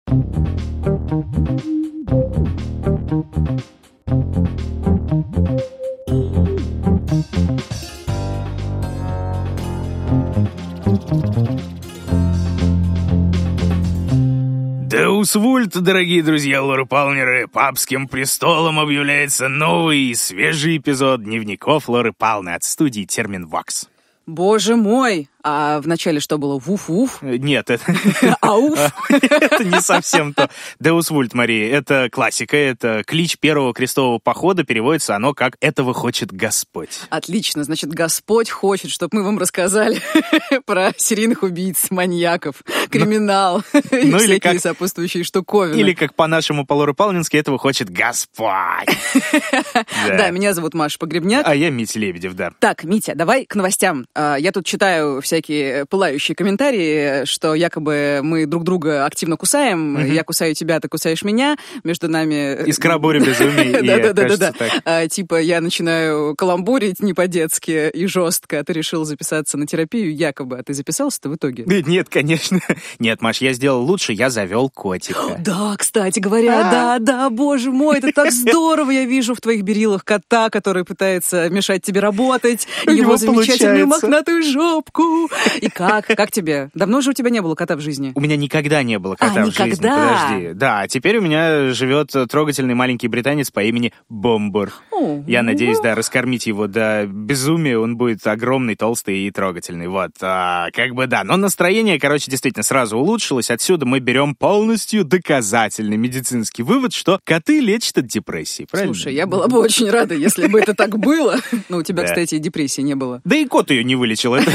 Деус Вульт, дорогие друзья Лоры-Палнеры, папским престолом объявляется новый и свежий эпизод дневников Лоры Палны от студии Терминвокс. Боже мой! А в начале что было? Вуф-вуф? Нет, это... Ауф? Это не совсем то. Деус Вульт, Мария, это классика, это клич первого крестового похода, переводится оно как «этого хочет Господь». Отлично, значит, Господь хочет, чтобы мы вам рассказали про серийных убийц, маньяков, криминал и всякие сопутствующие штуковины. Или как по-нашему по-лоропалнински «этого хочет Господь». Да, меня зовут Маша Погребняк. А я Митя Лебедев, да. Так, Митя, давай к новостям. Я тут читаю всякие пылающие комментарии, что якобы мы друг друга активно кусаем, я кусаю тебя, ты кусаешь меня, между нами... Искра буря безумий. Да. Типа я начинаю каламбурить не по-детски и жестко, а ты решил записаться на терапию якобы, а ты записался-то в итоге? Нет, конечно. Нет, Маш, я сделал лучше, я завел котика. Да, кстати говоря, да, боже мой, это так здорово, я вижу в твоих берилах кота, который пытается мешать тебе работать, его замечательную мохнатую жопку. И как тебе? Давно же у тебя не было кота в жизни? У меня никогда не было кота в жизни. Подожди. Да, теперь у меня живет трогательный маленький британец по имени Бомбур. Я надеюсь, да, раскормить его до безумия, он будет огромный, толстый и трогательный. Вот, как бы да. Но настроение, короче, действительно сразу улучшилось. Отсюда мы берем полностью доказательный медицинский вывод, что коты лечат от депрессии, правильно? Слушай, я была бы очень рада, если бы это так было. Но у тебя, кстати, депрессии не было. Да и кот ее не вылечил, это...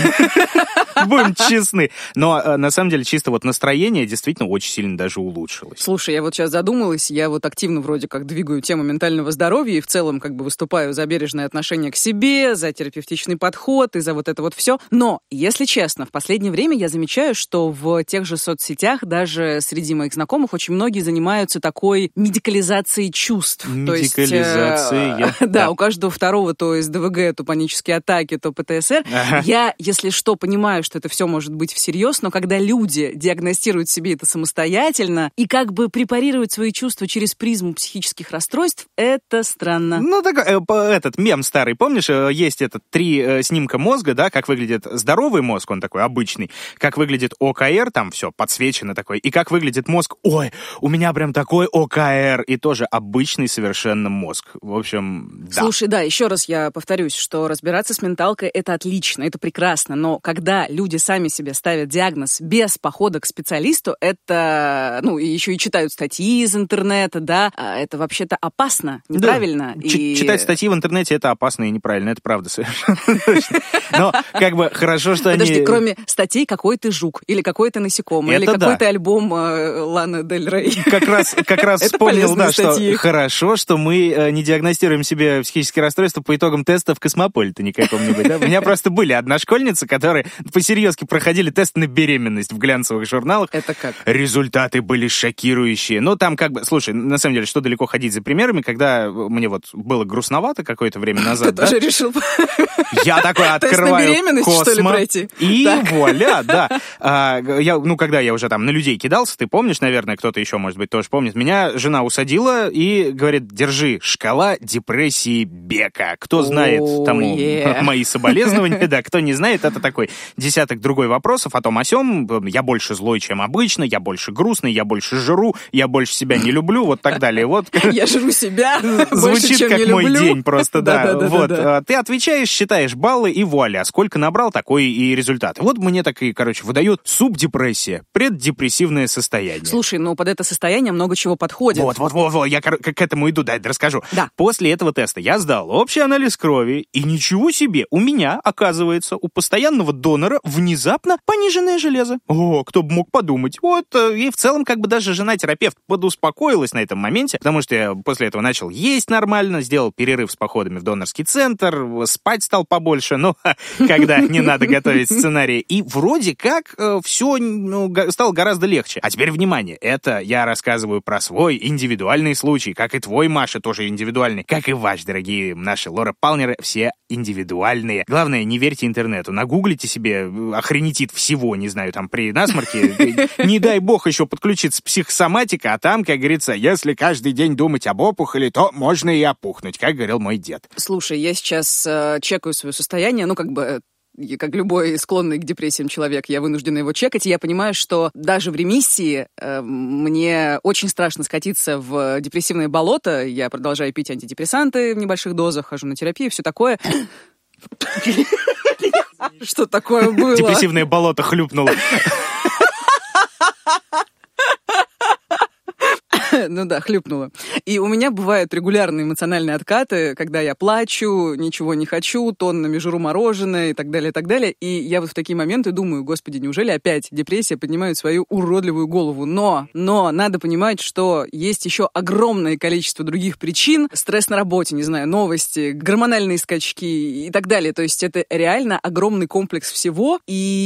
Будем честны. Но на самом деле чисто вот настроение действительно очень сильно даже улучшилось. Слушай, я вот сейчас задумалась, я вот активно вроде как двигаю тему ментального здоровья и в целом как бы выступаю за бережное отношение к себе, за терапевтичный подход и за вот это вот все. Но, если честно, в последнее время я замечаю, что в тех же соцсетях, даже среди моих знакомых, очень многие занимаются такой медикализацией чувств. Медикализацией. Да, у каждого второго то СДВГ, то панические атаки, то ПТСР. Я, если что, понимаю, что это все может быть всерьез, но когда люди диагностируют себе это самостоятельно и как бы препарируют свои чувства через призму психических расстройств, это странно. Ну, так, этот мем старый, помнишь, есть этот 3 снимка мозга, да, как выглядит здоровый мозг, он такой обычный, как выглядит ОКР, там все подсвечено такой, и как выглядит мозг, ой, у меня прям такой ОКР, и тоже обычный совершенно мозг. В общем, да. Слушай, да, еще раз я повторюсь, что разбираться с менталкой — это отлично, это прекрасно, но когда люди сами себе ставят диагноз без похода к специалисту, это, ну, и еще и читают статьи из интернета, да, это вообще-то опасно, неправильно. Да. Читать статьи в интернете — это опасно и неправильно, это правда совершенно точно. Но как бы хорошо, что Подожди, кроме статей «Какой ты жук» или «Какой ты насекомый» или «Какой-то альбом Ланы Дель Рей». Как раз вспомнил, да, что хорошо, что мы не диагностируем себе психические расстройства по итогам теста в Космополитене каком-нибудь, да? У меня просто были одношкольницы, которые посерьезки проходили тест на беременность в глянцевых журналах. Это как? Результаты были шокирующие. Но там как бы, слушай, на самом деле, что далеко ходить за примерами, когда мне вот было грустновато какое-то время назад, ты тоже решил? Я такой открываю Космо, и вуаля, да. Когда я уже там на людей кидался, ты помнишь, наверное, кто-то еще, может быть, тоже помнит, меня жена усадила и говорит, держи, шкала депрессии Бека. Кто знает, тому мои соболезнования, да, кто не знает, это такой десяток другой вопросов о том о сём. Я больше злой, чем обычно, я больше грустный, я больше жру, я больше себя не люблю, вот так далее. Вот. Я жру себя Звучит больше, как мой люблю. день просто, да. Вот. Да. Ты отвечаешь, считаешь баллы и вуаля, сколько набрал, такой и результат. Вот мне так и, выдают субдепрессия, преддепрессивное состояние. Слушай, ну под это состояние много чего подходит. Вот, я к этому иду, дай расскажу. Да. После этого теста я сдал общий анализ крови, и ничего себе, у меня, оказывается, у постоянного донора внезапно пониженное железо. О, кто бы мог подумать. Вот, и в целом, даже жена-терапевт подуспокоилась на этом моменте, потому что я после этого начал есть нормально, сделал перерыв с походами в донорский центр, спать стал побольше, когда не надо готовить сценарий. И вроде как все стало гораздо легче. А теперь внимание, это я рассказываю про свой индивидуальный случай, как и твой, Маша, тоже индивидуальный, как и ваш, дорогие наши Лора Палнеры, все индивидуальные. Главное, не верьте интернету, нагуглите себе охренетит всего, не знаю, там при насморке. Не дай бог еще подключится психосоматика, а там, как говорится, если каждый день думать об опухоли, то можно и опухнуть, как говорил мой дед. Слушай, я сейчас чекаю свое состояние, как любой склонный к депрессиям человек, я вынуждена его чекать, и я понимаю, что даже в ремиссии мне очень страшно скатиться в депрессивное болото. Я продолжаю пить антидепрессанты в небольших дозах, хожу на терапию, все такое. Что такое было? Депрессивное болото хлюпнуло. Ну да, хлюпнула. И у меня бывают регулярные эмоциональные откаты, когда я плачу, ничего не хочу, тоннами жру мороженое и так далее, и так далее. И я вот в такие моменты думаю, господи, неужели опять депрессия поднимает свою уродливую голову? Но надо понимать, что есть еще огромное количество других причин. Стресс на работе, не знаю, новости, гормональные скачки и так далее. То есть это реально огромный комплекс всего.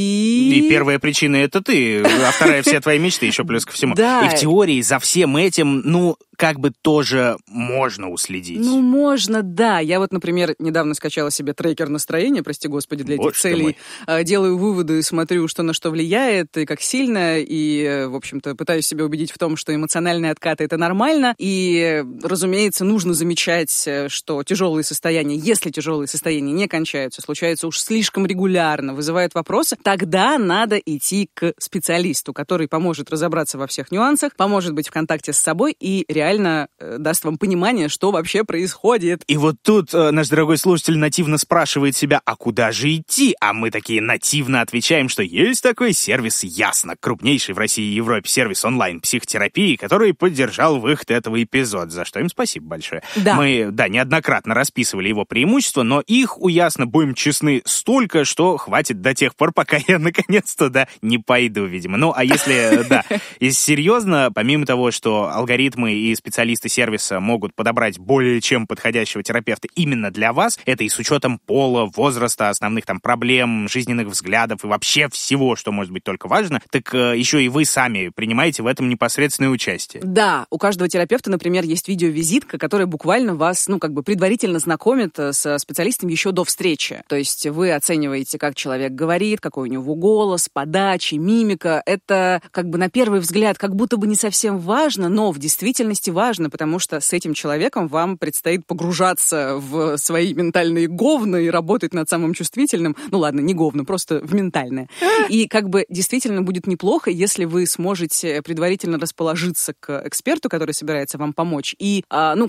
И первая причина — это ты, а вторая — все твои мечты еще плюс ко всему. Да. И в теории за всем этим, как бы тоже можно уследить. Можно, да. Я вот, например, недавно скачала себе трекер настроения, прости господи, для этих целей. Делаю выводы, смотрю, что на что влияет и как сильно, и, в общем-то, пытаюсь себя убедить в том, что эмоциональные откаты — это нормально. И, разумеется, нужно замечать, что тяжелые состояния, если тяжелые состояния не кончаются, случаются уж слишком регулярно, вызывают вопросы, тогда надо идти к специалисту, который поможет разобраться во всех нюансах, поможет быть в контакте с собой и реально даст вам понимание, что вообще происходит. И вот тут наш дорогой слушатель нативно спрашивает себя, а куда же идти? А мы такие нативно отвечаем, что есть такой сервис «Ясно», крупнейший в России и Европе сервис онлайн-психотерапии, который поддержал выход этого эпизода, за что им спасибо большое. Да. Мы, неоднократно расписывали его преимущества, но их, у «Ясно», будем честны, столько, что хватит до тех пор, пока я наконец-то, не пойду, видимо. А если, и серьезно, помимо того, что алгоритмы и специалисты сервиса могут подобрать более чем подходящего терапевта именно для вас, это и с учетом пола, возраста, основных проблем, жизненных взглядов и вообще всего, что может быть только важно, так еще и вы сами принимаете в этом непосредственное участие. Да, у каждого терапевта, например, есть видеовизитка, которая буквально вас, предварительно знакомит со специалистом еще до встречи. То есть вы оцениваете, как человек говорит, какой у него голос, подача, мимика. Это на первый взгляд как будто бы не совсем важно, но в действительности важно, потому что с этим человеком вам предстоит погружаться в свои ментальные говна и работать над самым чувствительным. Ладно, не говна, просто в ментальное. И действительно будет неплохо, если вы сможете предварительно расположиться к эксперту, который собирается вам помочь, и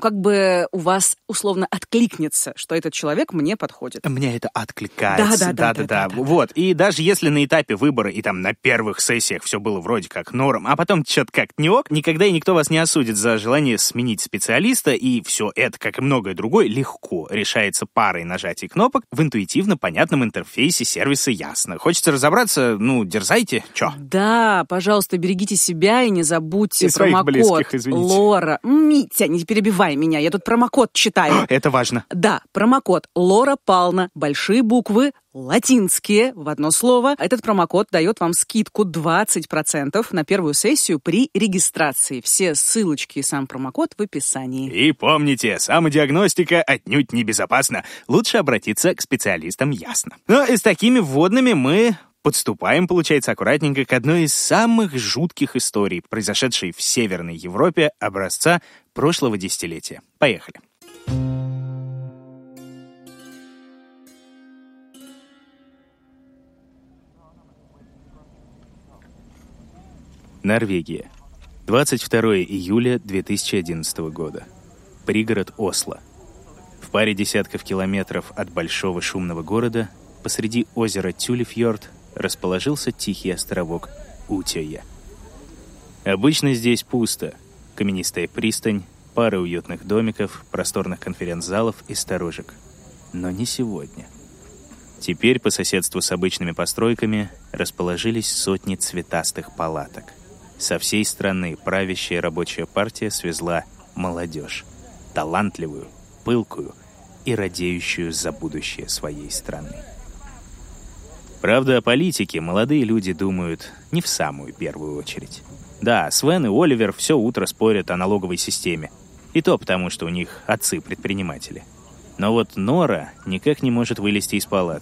у вас условно откликнется, что этот человек мне подходит. Мне это откликается. Да. Вот. И даже если на этапе выбора и на первых сессиях все было вроде как норм, а потом что-то как-то не ок, никогда и никто вас не осудит за желание сменить специалиста, и все это, как и многое другое, легко решается парой нажатий кнопок в интуитивно понятном интерфейсе сервиса «Ясно». Хочется разобраться? Дерзайте. Чё? Да, пожалуйста, берегите себя и не забудьте и промокод близких, извините. Лора. Митя, не перебивай меня, я тут промокод читаю. Это важно. Да, промокод Лора Пална, большие буквы, латинские, в одно слово. Этот промокод дает вам скидку 20% на первую сессию при регистрации. Все ссылочки и сам промокод в описании. И помните, самодиагностика отнюдь небезопасна. Лучше обратиться к специалистам «Ясно». И с такими вводными мы подступаем, получается, аккуратненько к одной из самых жутких историй, произошедшей в Северной Европе образца прошлого десятилетия. Поехали. Норвегия. 22 июля 2011 года. Пригород Осло. В паре десятков километров от большого шумного города, посреди озера Тюлефьорд, расположился тихий островок Утёя. Обычно здесь пусто. Каменистая пристань, пара уютных домиков, просторных конференц-залов и сторожек. Но не сегодня. Теперь по соседству с обычными постройками расположились сотни цветастых палаток. Со всей страны правящая рабочая партия свезла молодежь. Талантливую, пылкую и радеющую за будущее своей страны. Правда, о политике молодые люди думают не в самую первую очередь. Да, Свен и Оливер все утро спорят о налоговой системе. И то потому, что у них отцы предприниматели. Но вот Нора никак не может вылезти из палатки.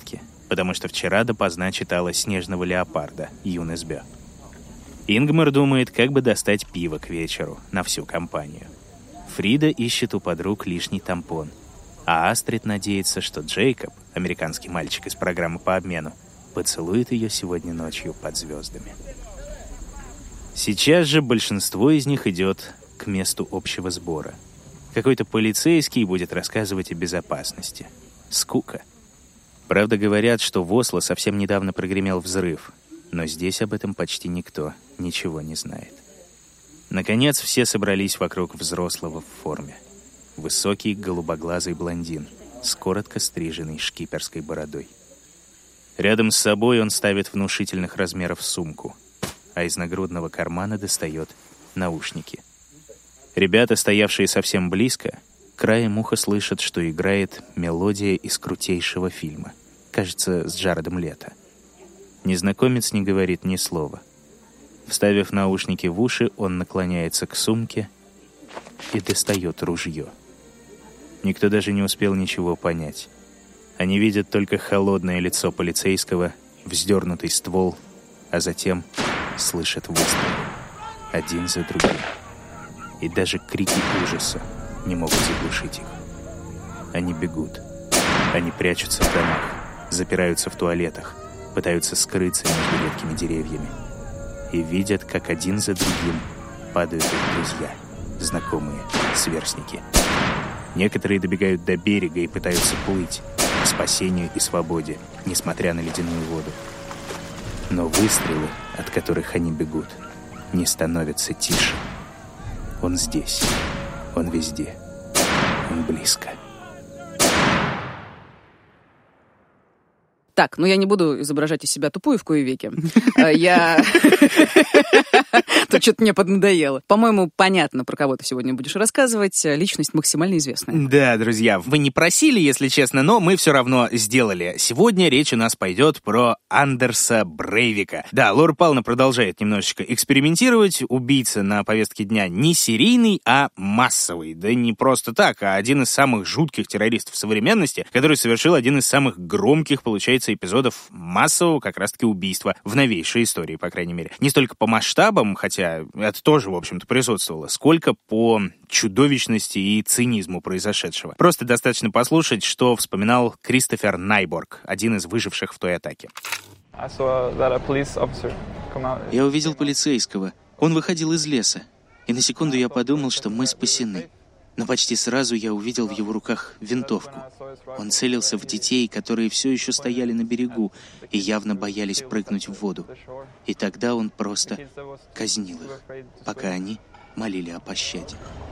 потому что вчера допоздна читала «Снежного леопарда» Юнес Бё. Ингмар думает, как бы достать пиво к вечеру на всю компанию. Фрида ищет у подруг лишний тампон, а Астрид надеется, что Джейкоб, американский мальчик из программы по обмену, поцелует ее сегодня ночью под звездами. Сейчас же большинство из них идет к месту общего сбора. Какой-то полицейский будет рассказывать о безопасности. Скука. Правда, говорят, что в Осло совсем недавно прогремел взрыв, но здесь об этом почти никто ничего не знает. Наконец, все собрались вокруг взрослого в форме. Высокий, голубоглазый блондин с коротко стриженной шкиперской бородой. Рядом с собой он ставит внушительных размеров сумку, а из нагрудного кармана достает наушники. Ребята, стоявшие совсем близко, краем уха слышат, что играет мелодия из крутейшего фильма. Кажется, с Джаредом Лето. Незнакомец не говорит ни слова. Вставив наушники в уши, он наклоняется к сумке и достает ружье. Никто даже не успел ничего понять. Они видят только холодное лицо полицейского, вздернутый ствол, а затем слышат выстрелы. Один за другим. И даже крики ужаса не могут заглушить их. Они бегут. Они прячутся в домах, запираются в туалетах, пытаются скрыться между редкими деревьями. И видят, как один за другим падают их друзья, знакомые, сверстники. Некоторые добегают до берега и пытаются плыть к спасению и свободе, несмотря на ледяную воду. Но выстрелы, от которых они бегут, не становятся тише. Он здесь, он везде, он близко. Так, я не буду изображать из себя тупую в кои веки. Я... Тут что-то мне поднадоело. По-моему, понятно, про кого ты сегодня будешь рассказывать. Личность максимально известная. Да, друзья, вы не просили, если честно, но мы все равно сделали. Сегодня речь у нас пойдет про Андерса Брейвика. Да, Лора Павловна продолжает немножечко экспериментировать. Убийца на повестке дня не серийный, а массовый. Да не просто так, а один из самых жутких террористов современности, который совершил один из самых громких, получается, эпизодов массового как раз-таки убийства в новейшей истории, по крайней мере. Не столько по масштабам, хотя это тоже, в общем-то, присутствовало, сколько по чудовищности и цинизму произошедшего. Просто достаточно послушать, что вспоминал Кристофер Найборг, один из выживших в той атаке. Я увидел полицейского. Он выходил из леса. И на секунду я подумал, что мы спасены. Но почти сразу я увидел в его руках винтовку. Он целился в детей, которые все еще стояли на берегу и явно боялись прыгнуть в воду. И тогда он просто казнил их, пока они молили о пощаде.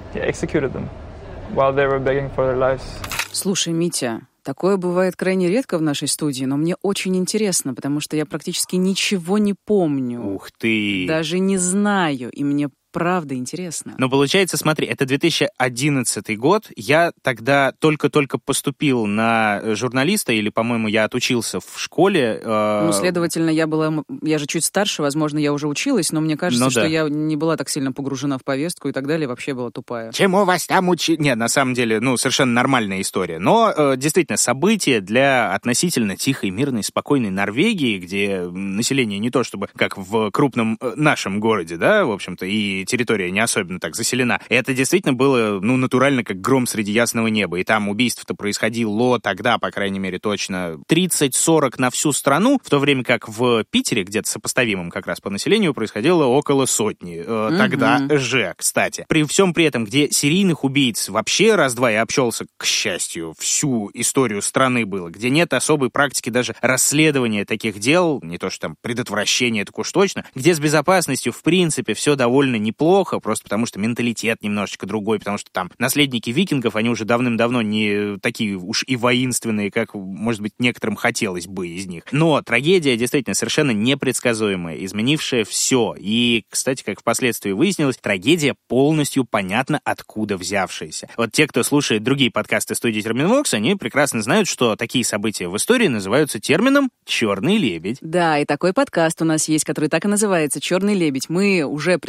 Слушай, Митя, такое бывает крайне редко в нашей студии, но мне очень интересно, потому что я практически ничего не помню. Ух ты! Даже не знаю, и мне правда интересно. Но получается, смотри, это 2011 год. Я тогда только-только поступил на журналиста, или, по-моему, я отучился в школе. Следовательно, я же чуть старше, возможно, я уже училась, но мне кажется, что я не была так сильно погружена в повестку и так далее, вообще была тупая. Чему вас там учили? Нет, на самом деле, совершенно нормальная история. Но, действительно, события для относительно тихой, мирной, спокойной Норвегии, где население не то чтобы как в крупном нашем городе, да, в общем-то, и территория не особенно так заселена. Это действительно было, натурально, как гром среди ясного неба. И там убийств-то происходило тогда, по крайней мере, точно 30-40 на всю страну, в то время как в Питере, где-то сопоставимым как раз по населению, происходило около 100. Тогда же, кстати. При всем при этом, где серийных убийц вообще раз-два и обчелся, к счастью, всю историю страны было, где нет особой практики даже расследования таких дел, не то что там предотвращения, так уж точно, где с безопасностью, в принципе, все довольно неплохо, просто потому что менталитет немножечко другой, потому что там наследники викингов, они уже давным-давно не такие уж и воинственные, как, может быть, некоторым хотелось бы из них. Но трагедия действительно совершенно непредсказуемая, изменившая все. И, кстати, как впоследствии выяснилось, трагедия полностью понятна, откуда взявшаяся. Вот те, кто слушает другие подкасты студии Терминвокс, они прекрасно знают, что такие события в истории называются термином «черный лебедь». Да, и такой подкаст у нас есть, который так и называется «Черный лебедь». Мы уже призывали всех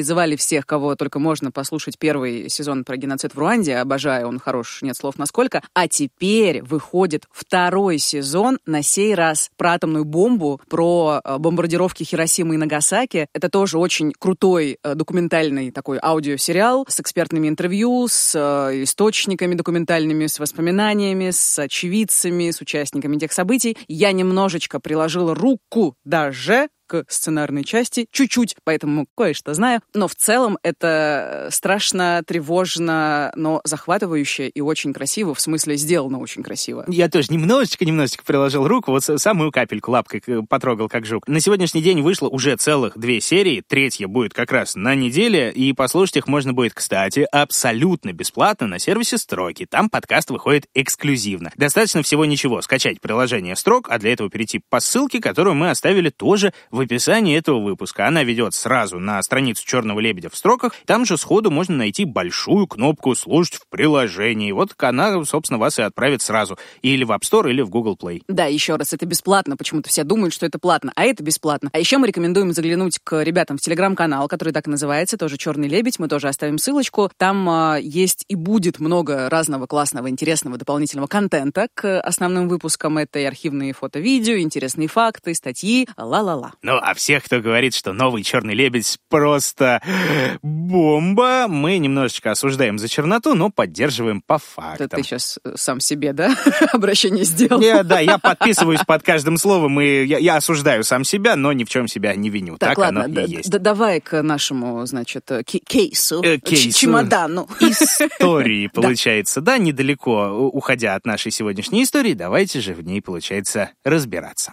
всех, кого только можно, послушать первый сезон про геноцид в Руанде. Обожаю, он хорош, нет слов насколько. А теперь выходит второй сезон, на сей раз про атомную бомбу, про бомбардировки Хиросимы и Нагасаки. Это тоже очень крутой документальный такой аудиосериал с экспертными интервью, с источниками документальными, с воспоминаниями, с очевидцами, с участниками тех событий. Я немножечко приложила руку даже к сценарной части, чуть-чуть, поэтому кое-что знаю. Но в целом это страшно, тревожно, но захватывающе и очень красиво, в смысле сделано очень красиво. Я тоже немножечко приложил руку, вот самую капельку лапкой потрогал, как жук. На сегодняшний день вышло уже целых 2 серии, 3-я будет как раз на неделе, и послушать их можно будет, кстати, абсолютно бесплатно на сервисе Строки. Там подкаст выходит эксклюзивно. Достаточно всего ничего, скачать приложение Строк, а для этого перейти по ссылке, которую мы оставили тоже в описании этого выпуска. Она ведет сразу на страницу «Черного лебедя» в Строках. Там же сходу можно найти большую кнопку «Слушать в приложении». Вот она, собственно, вас и отправит сразу. Или в App Store, или в Google Play. Да, еще раз, это бесплатно. Почему-то все думают, что это платно, а это бесплатно. А еще мы рекомендуем заглянуть к ребятам в Телеграм-канал, который так и называется, тоже «Черный лебедь». Мы тоже оставим ссылочку. Там есть и будет много разного классного, интересного дополнительного контента к основным выпускам. Это и архивные фото-видео, интересные факты, статьи, ла-ла-ла. Ну, а всех, кто говорит, что новый «Черный лебедь» просто бомба, мы немножечко осуждаем за черноту, но поддерживаем по фактам. Это ты сейчас сам себе, да, обращение сделал? Да, я подписываюсь под каждым словом, и я осуждаю сам себя, но ни в чем себя не виню. Так ладно, оно и есть. Давай к нашему, значит, кейсу, чемодану. Истории, получается, да, недалеко уходя от нашей сегодняшней истории, давайте же в ней, получается, разбираться.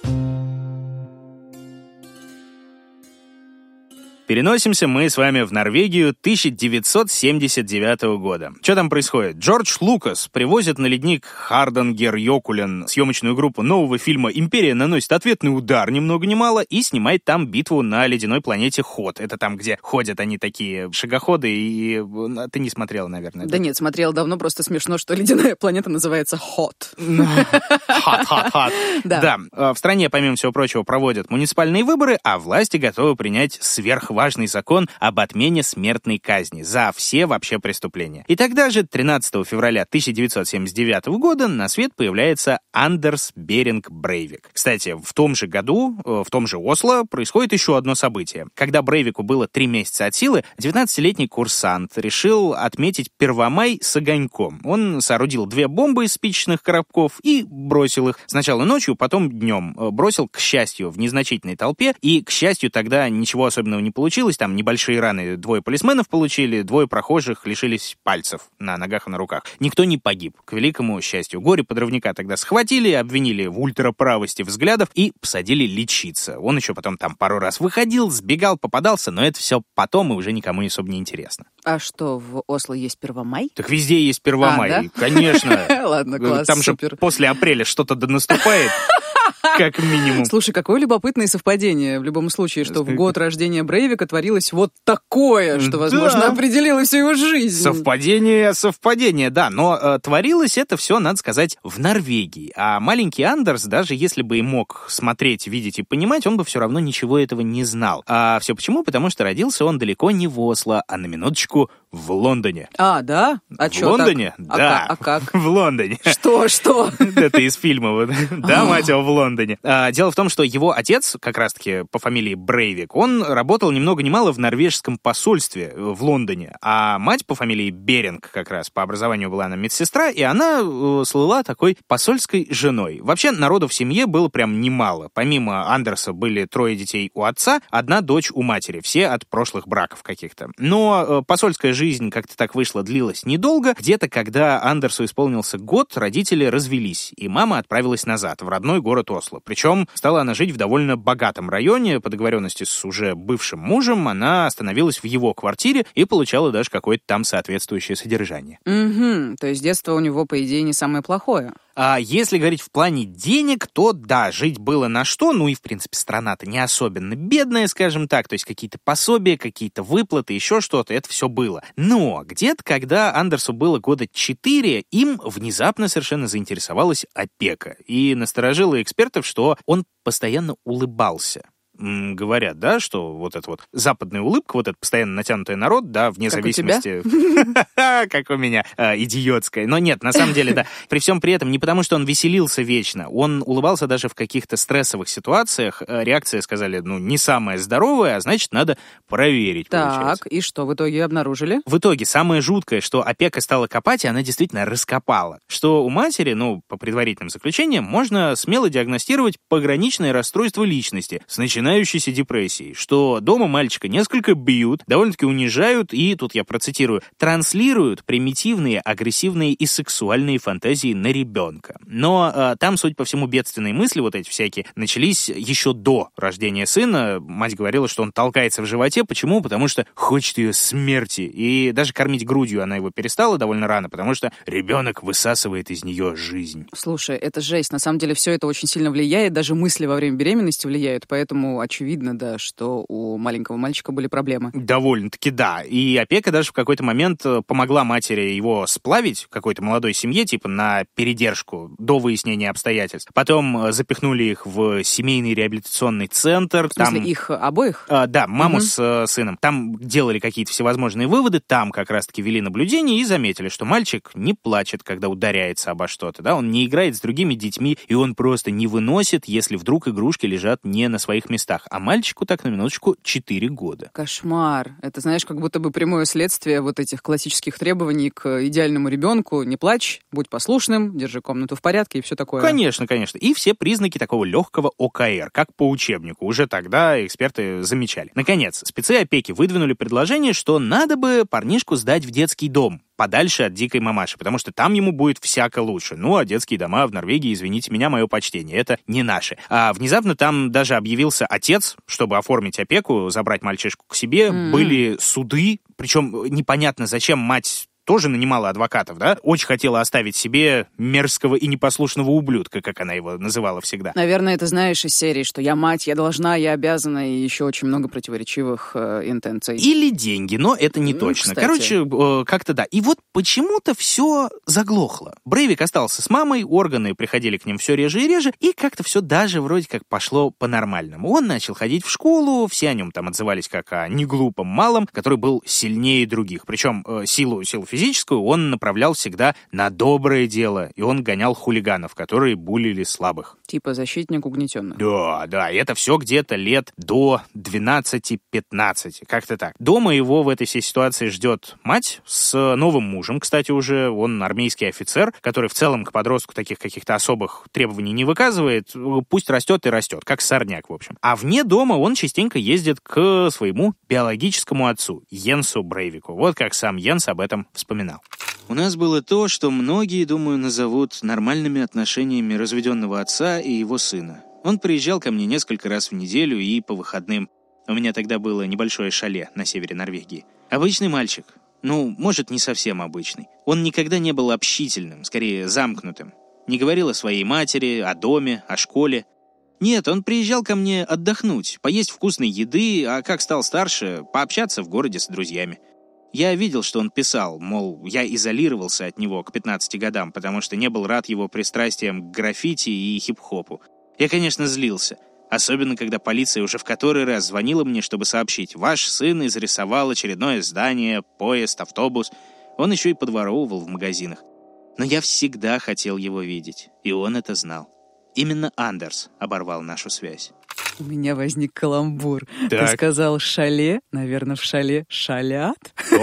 Переносимся мы с вами в Норвегию 1979 года. Что там происходит? Джордж Лукас привозит на ледник Хардангер-Йокулен съемочную группу нового фильма «Империя наносит ответный удар» ни много ни мало и снимает там битву на ледяной планете Ход. Это там, где ходят они такие шагоходы, и ты не смотрела, наверное. Да нет, смотрела давно, просто смешно, что ледяная планета называется Хот. Хот. Да, в стране, помимо всего прочего, проводят муниципальные выборы, а власти готовы принять сверхважный закон об отмене смертной казни за все вообще преступления. И тогда же, 13 февраля 1979 года, на свет появляется Андерс Беринг Брейвик. Кстати, в том же году, в том же Осло, происходит еще одно событие. Когда Брейвику было 3 месяца от силы, 19-летний курсант решил отметить Первомай с огоньком. Он соорудил 2 бомбы из спичечных коробков и бросил их. Сначала ночью, потом днем. Бросил, к счастью, в незначительной толпе, и, к счастью, тогда ничего особенного не получилось. Там небольшие раны 2 полисменов получили, 2 прохожих лишились пальцев на ногах и на руках. Никто не погиб, к великому счастью. Горе-подрывника тогда схватили, обвинили в ультраправости взглядов и посадили лечиться. Он еще потом там пару раз выходил, сбегал, попадался, но это все потом и уже никому особо не интересно. А что, в Осло есть Первомай? Так везде есть Первомай, да? Конечно. Ладно, класс, там же после апреля что-то наступает. Как минимум. Слушай, какое любопытное совпадение в любом случае, что в год рождения Брейвика творилось вот такое, что, возможно, определило всю его жизнь. Совпадение, да. Но творилось это все, надо сказать, в Норвегии. А маленький Андерс, даже если бы и мог смотреть, видеть и понимать, он бы все равно ничего этого не знал. А все почему? Потому что родился он далеко не в Осло, а на минуточку в Лондоне. А, да? А в Лондоне? Так? Да. А как? В Лондоне. Что? Это из фильма. Да, мать его, в Лондоне. Дело в том, что его отец, как раз-таки по фамилии Брейвик, он работал ни много ни мало в норвежском посольстве в Лондоне, а мать по фамилии Беринг, как раз по образованию была она медсестра, и она слыла такой посольской женой. Вообще, народу в семье было прям немало. Помимо Андерса были 3 детей у отца, 1 дочь у матери, все от прошлых браков каких-то. Но посольская жизнь как-то так вышла, длилась недолго. Где-то, когда Андерсу исполнился год, родители развелись, и мама отправилась назад, в родной город Осло. Причем стала она жить в довольно богатом районе. По договоренности с уже бывшим мужем она остановилась в его квартире и получала даже какое-то там соответствующее содержание. Угу, то есть детство у него, по идее, не самое плохое. А если говорить в плане денег, то да, жить было на что, ну и, в принципе, страна-то не особенно бедная, скажем так, то есть какие-то пособия, какие-то выплаты, еще что-то, это все было. Но где-то, когда Андерсу было года 4, им внезапно совершенно заинтересовалась опека и насторожило экспертов, что он постоянно улыбался. говорят, да, что вот эта вот западная улыбка, вот эта постоянно натянутая на рот, да, вне зависимости... Как у меня, идиотская. Но нет, на самом деле, да. При всем при этом, не потому что он веселился вечно, он улыбался даже в каких-то стрессовых ситуациях. Реакция, сказали, не самая здоровая, а значит, надо проверить. Так, и что в итоге обнаружили? В итоге самое жуткое, что опека стала копать, и она действительно раскопала. Что у матери, по предварительным заключениям, можно смело диагностировать пограничное расстройство личности с начинающейся депрессией. Что дома мальчика несколько бьют, довольно-таки унижают и, тут я процитирую, транслируют примитивные, агрессивные и сексуальные фантазии на ребенка. Но там, судя по всему, бедственные мысли вот эти всякие начались еще до рождения сына. Мать говорила, что он толкается в животе. Почему? Потому что хочет ее смерти. И даже кормить грудью она его перестала довольно рано, потому что ребенок высасывает из нее жизнь. Слушай, это жесть. На самом деле все это очень сильно влияет. Даже мысли во время беременности влияют. Поэтому очевидно, да, что у маленького мальчика были проблемы. Довольно-таки да. И опека даже в какой-то момент помогла матери его сплавить, какой-то молодой семье, типа на передержку, до выяснения обстоятельств. Потом запихнули их в семейный реабилитационный центр. В смысле, их обоих? Да, маму с сыном. Там делали какие-то всевозможные выводы, там как раз-таки вели наблюдение и заметили, что мальчик не плачет, когда ударяется обо что-то, да, он не играет с другими детьми, и он просто не выносит, если вдруг игрушки лежат не на своих местах. А мальчику, так на минуточку, 4 года. Кошмар. Это, знаешь, как будто бы прямое следствие вот этих классических требований к идеальному ребенку. Не плачь, будь послушным, держи комнату в порядке и все такое. Конечно, конечно. И все признаки такого легкого ОКР, как по учебнику. Уже тогда эксперты замечали. Наконец, спецы опеки выдвинули предложение, что надо бы парнишку сдать в детский дом, подальше от дикой мамаши, потому что там ему будет всяко лучше. А детские дома в Норвегии, извините меня, мое почтение, это не наши. А внезапно там даже объявился отец, чтобы оформить опеку, забрать мальчишку к себе. Были суды, причем непонятно, зачем мать тоже нанимала адвокатов, да? Очень хотела оставить себе мерзкого и непослушного ублюдка, как она его называла всегда. Наверное, это знаешь из серии, что я мать, я должна, я обязана, и еще очень много противоречивых интенций. Или деньги, но это не точно. Кстати. Короче, как-то да. И вот почему-то все заглохло. Брейвик остался с мамой, органы приходили к ним все реже и реже, и как-то все даже вроде как пошло по-нормальному. Он начал ходить в школу, все о нем там отзывались как о неглупом малом, который был сильнее других. Причем силу физическую он направлял всегда на доброе дело, и он гонял хулиганов, которые буллили слабых. Типа защитник угнетенных. Да, и это все где-то лет до 12-15, как-то так. Дома его в этой всей ситуации ждет мать с новым мужем, кстати, уже, он армейский офицер, который в целом к подростку таких каких-то особых требований не выказывает, пусть растет и растет, как сорняк, в общем. А вне дома он частенько ездит к своему биологическому отцу, Йенсу Брейвику. Вот как сам Йенс об этом вспоминал. У нас было то, что многие, думаю, назовут нормальными отношениями разведенного отца и его сына. Он приезжал ко мне несколько раз в неделю и по выходным. У меня тогда было небольшое шале на севере Норвегии. Обычный мальчик. Может, не совсем обычный. Он никогда не был общительным, скорее замкнутым. Не говорил о своей матери, о доме, о школе. Нет, он приезжал ко мне отдохнуть, поесть вкусной еды, а как стал старше, пообщаться в городе с друзьями. Я видел, что он писал, мол, я изолировался от него к 15 годам, потому что не был рад его пристрастиям к граффити и хип-хопу. Я, конечно, злился. Особенно, когда полиция уже в который раз звонила мне, чтобы сообщить: ваш сын изрисовал очередное здание, поезд, автобус. Он еще и подворовывал в магазинах. Но я всегда хотел его видеть, и он это знал. Именно Андерс оборвал нашу связь. У меня возник каламбур. Так. Ты сказал шале, наверное, в шале шалят?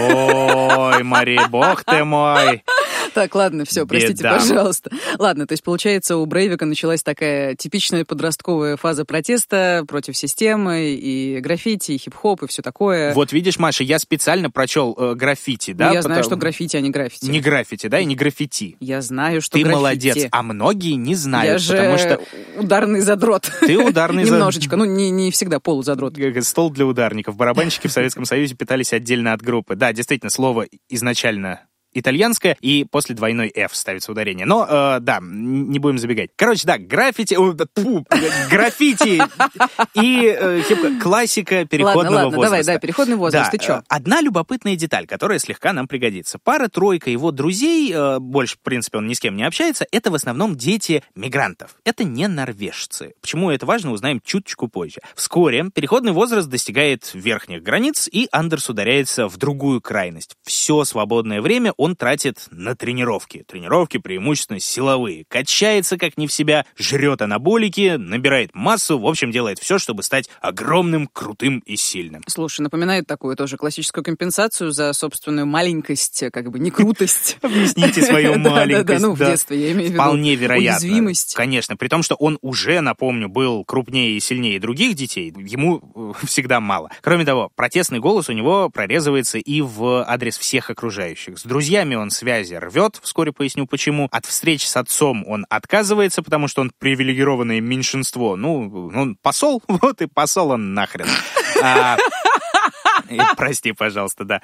Ой, Мари, бог ты мой! Так, ладно, все, простите, Беда. пожалуйста. Ладно, то есть, получается, у Брейвика началась такая типичная подростковая фаза протеста против системы, и граффити, и хип-хоп, и все такое. Вот видишь, Маша, я специально прочел граффити, да? Я знаю, что граффити, а не граффити. Не граффити, да, и не граффити. Я знаю, что Ты граффити. молодец, а многие не знают, Я же потому что... ударный задрот. Ты ударный задрот. Немножечко, не всегда полузадрот. Стол для ударников. Барабанщики в Советском Союзе питались отдельно от группы. Да, действительно, слово изначально итальянское, и после двойной F ставится ударение. Но, да, не будем забегать. Короче, да, граффити и классика переходного возраста. Давай, да, переходный возраст, да, ты чё? Одна любопытная деталь, которая слегка нам пригодится. Пара-тройка его друзей, больше, в принципе, он ни с кем не общается, это в основном дети мигрантов. Это не норвежцы. Почему это важно, узнаем чуточку позже. Вскоре переходный возраст достигает верхних границ, и Андерс ударяется в другую крайность. Все свободное время он тратит на тренировки. Тренировки преимущественно силовые. Качается как не в себя, жрет анаболики, набирает массу, в общем, делает все, чтобы стать огромным, крутым и сильным. Слушай, напоминает такую тоже классическую компенсацию за собственную маленькость, как бы не крутость. Объясните свою маленькость. Да, ну, в детстве, я имею в виду. Вполне вероятно. Уязвимость. Конечно, при том, что он уже, напомню, был крупнее и сильнее других детей, ему всегда мало. Кроме того, протестный голос у него прорезывается и в адрес всех окружающих. С друзьями он связи рвет, вскоре поясню почему. От встреч с отцом он отказывается, потому что он привилегированное меньшинство. Ну, он посол, вот и посол он нахрен. Прости, пожалуйста, да.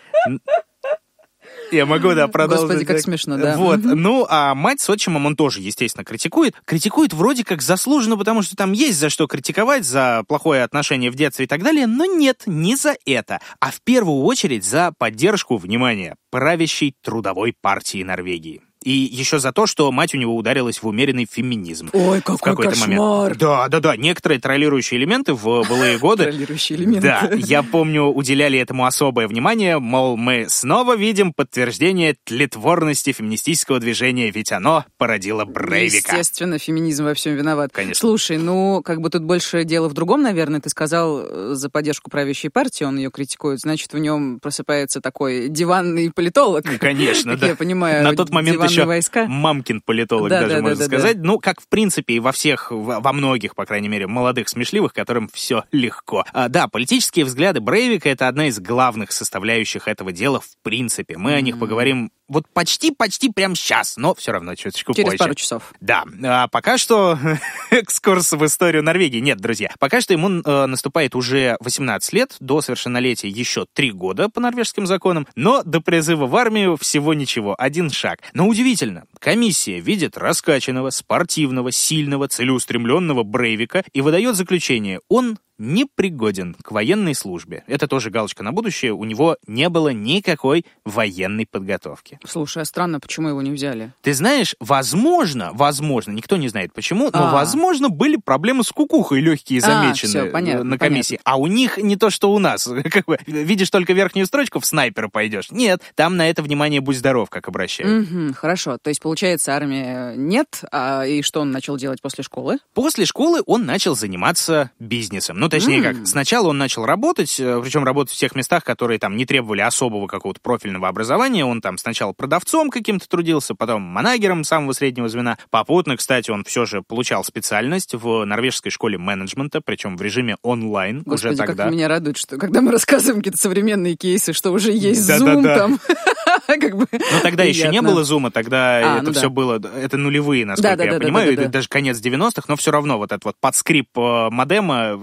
Я могу, да, продолжить. Господи, как смешно, да. Вот. Ну, а мать с отчимом он тоже, естественно, критикует. Критикует вроде как заслуженно, потому что там есть за что критиковать, за плохое отношение в детстве и так далее, но нет, не за это, а в первую очередь за поддержку, внимания, правящей трудовой партии Норвегии. И еще за то, что мать у него ударилась в умеренный феминизм. Ой, какой кошмар! Да. Некоторые троллирующие элементы в былые годы... Троллирующие элементы. Да, я помню, уделяли этому особое внимание, мол, мы снова видим подтверждение тлетворности феминистического движения, ведь оно породило Брейвика. Естественно, феминизм во всем виноват. Конечно. Слушай, ну, как бы тут больше дело в другом, наверное. Ты сказал за поддержку правящей партии, он ее критикует. Значит, в нем просыпается такой диванный политолог. Конечно, да. Я понимаю, на тот момент еще войска. мамкин политолог можно сказать. Ну, как в принципе и во многих, по крайней мере, молодых смешливых, которым все легко. Да, политические взгляды Брейвика — это одна из главных составляющих этого дела в принципе. Мы о них поговорим вот почти прямо сейчас, но все равно чуточку позже. Через пару часов. Да, а пока что экскурс в историю Норвегии. Нет, друзья, пока что ему наступает уже 18 лет, до совершеннолетия еще 3 года по норвежским законам, но до призыва в армию всего ничего, 1 шаг. Но удивительно, комиссия видит раскачанного, спортивного, сильного, целеустремленного Брейвика и выдает заключение: он непригоден к военной службе. Это тоже галочка на будущее. У него не было никакой военной подготовки. Слушай, а странно, почему его не взяли? Ты знаешь, возможно, никто не знает почему, но, возможно, были проблемы с кукухой легкие замечены на комиссии. Понятно. А у них не то, что у нас. Видишь только верхнюю строчку, в снайпера пойдешь. Нет, там на это внимание будь здоров, как обращают. Хорошо, то есть, получается, армии нет, и что он начал делать после школы? После школы он начал заниматься бизнесом. Ну, точнее как, сначала он начал работать, причем работать в тех местах, которые там не требовали особого какого-то профильного образования. Он там сначала продавцом каким-то трудился, потом манагером самого среднего звена. Попутно, кстати, он все же получал специальность в норвежской школе менеджмента, причем в режиме онлайн. Господи, уже тогда. Как меня радует, что когда мы рассказываем какие-то современные кейсы, что уже есть Zoom там. Ну, тогда еще не было Zoom, тогда это все было, это нулевые, насколько я понимаю, это даже конец 90-х, но все равно вот этот вот подскрип модема,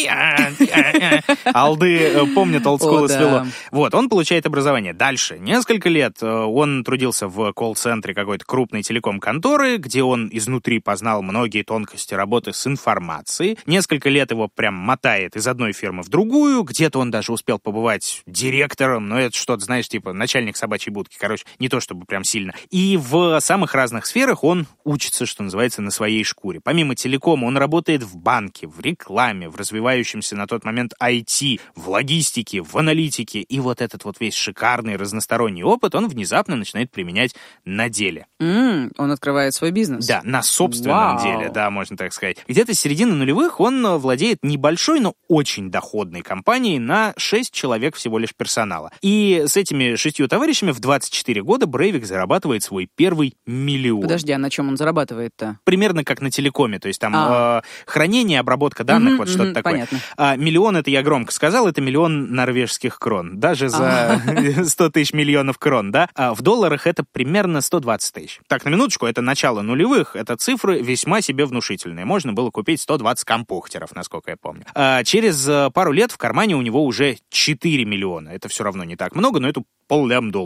алды помнят, олдскула свело. Вот, он получает образование. Дальше, несколько лет он трудился в колл-центре какой-то крупной телеком-конторы, где он изнутри познал многие тонкости работы с информацией. Несколько лет его прям мотает из одной фирмы в другую, где-то он даже успел побывать директором, но это что-то, знаешь, типа начальник собачьей будки, короче, не то чтобы прям сильно. И в самых разных сферах он учится, что называется, на своей шкуре. Помимо телекома он работает в банке, в рекламе, в развивающемся на тот момент IT, в логистике, в аналитике. И вот этот вот весь шикарный разносторонний опыт он внезапно начинает применять на деле. Он открывает свой бизнес. Да, на собственном деле, да, можно так сказать. Где-то с середины нулевых он владеет небольшой, но очень доходной компанией на 6 человек всего лишь персонала. И с этими 6 товарищами в 24 года Брейвик зарабатывает свой первый миллион. Подожди, а на чем он зарабатывает-то? Примерно как на телекоме, то есть там хранение, обработка данных, вот что-то такое. Понятно. Миллион, это я громко сказал, это миллион норвежских крон. Даже за 100 тысяч миллионов крон, да? В долларах это примерно 120 тысяч. Так, на минуточку, это начало нулевых, это цифры весьма себе внушительные. Можно было купить 120 компьютеров, насколько я помню. Через пару лет в кармане у него уже 4 миллиона. Это все равно не так много, но это $500 000, так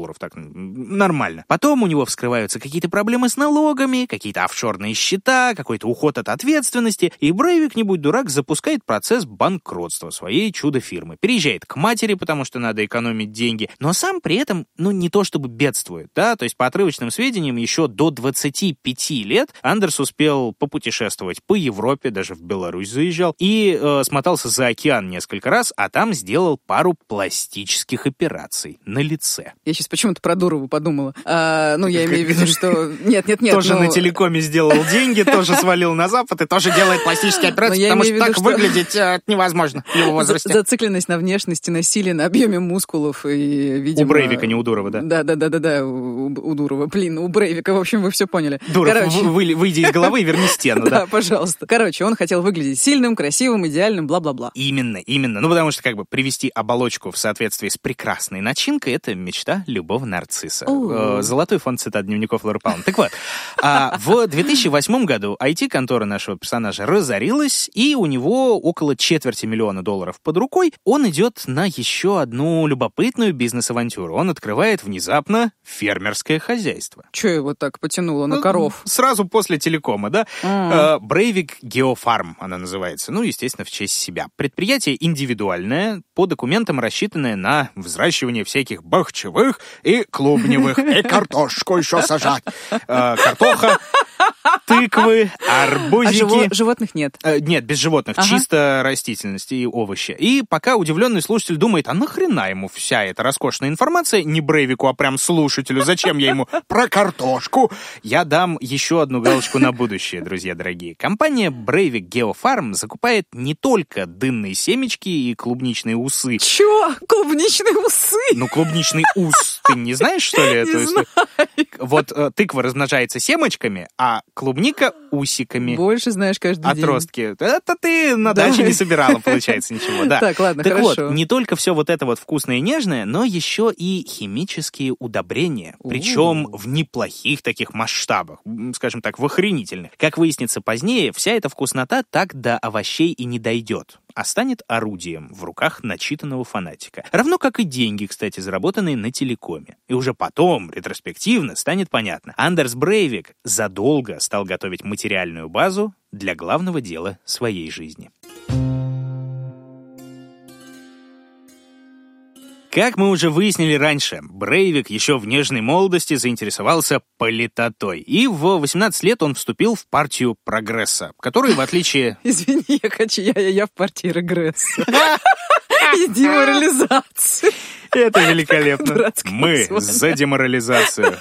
нормально. Потом у него вскрываются какие-то проблемы с налогами, какие-то офшорные счета, какой-то уход от ответственности, и Брейвик, не будь дурак, запускает процесс банкротства своей чудо-фирмы. Переезжает к матери, потому что надо экономить деньги, но сам при этом, не то чтобы бедствует, да, то есть по отрывочным сведениям, еще до 25 лет Андерс успел попутешествовать по Европе, даже в Беларусь заезжал, и смотался за океан несколько раз, а там сделал пару пластических операций на лице. Я сейчас почему-то про Дурову подумала. Я имею в виду, что... Нет. Тоже на телекоме сделал деньги, тоже свалил на Запад и тоже делает пластические операции, потому что так выглядеть невозможно в его возрасте. Зацикленность на внешности, насилие, на объеме мускулов и, видимо... У Брейвика, не у Дурова, да? Да, у Дурова. Блин, у Брейвика, в общем, вы все поняли. Дуров, выйди из головы и верни стену, да? Да, пожалуйста. Короче, он хотел выглядеть сильным, красивым, идеальным, бла-бла-бла. Именно. Потому что привести оболочку в соответствии с прекрасной начинкой — это мечта любого нарцисса. Золотой фонд цитат дневников Лоры Палны. Так вот, в 2008 году IT-контора нашего персонажа разорилась, и у него около $250 000 под рукой. Он идет на еще одну любопытную бизнес-авантюру. Он открывает внезапно фермерское хозяйство. Че его так потянуло на коров? Сразу после телекома, да? Брейвик Геофарм она называется. Естественно, в честь себя. Предприятие индивидуальное, по документам рассчитанное на взращивание всяких бахчевых и клубневых. И картошку еще сажать. Картоха, тыквы, арбузики. А животных нет? Нет, без животных. Ага. Чисто растительность и овощи. И пока удивленный слушатель думает, а нахрена ему вся эта роскошная информация, не Брейвику, а прям слушателю, зачем я ему про картошку, я дам еще одну галочку на будущее, друзья дорогие. Компания Брейвик Геофарм закупает не только дынные семечки и клубничные усы. Чё? Клубничные усы? Клубничный ус. Ты не знаешь, что ли? Не знаю. Вот тыква размножается семечками, а клубника усиками. Больше знаешь каждый день. Отростки. Это ты на даче не собирала, получается, ничего. Да. Так, ладно, так хорошо. Вот, не только все вот это вот вкусное и нежное, но еще и химические удобрения. Причем в неплохих таких масштабах, скажем так, в охренительных. Как выяснится позднее, вся эта вкуснота так до овощей и не дойдет, а станет орудием в руках начитанного фанатика. Равно как и деньги, кстати, заработанные на телекоме. И уже потом, ретроспективно, станет понятно. Андерс Брейвик задолго стал готовить материальную базу для главного дела своей жизни. Как мы уже выяснили раньше, Брейвик еще в нежной молодости заинтересовался политотой. И в 18 лет он вступил в партию Прогресса, которая, в отличие... Извини, я в партии Регресса. И деморализации. Это великолепно. Дурацкое Мы название. за деморализацию.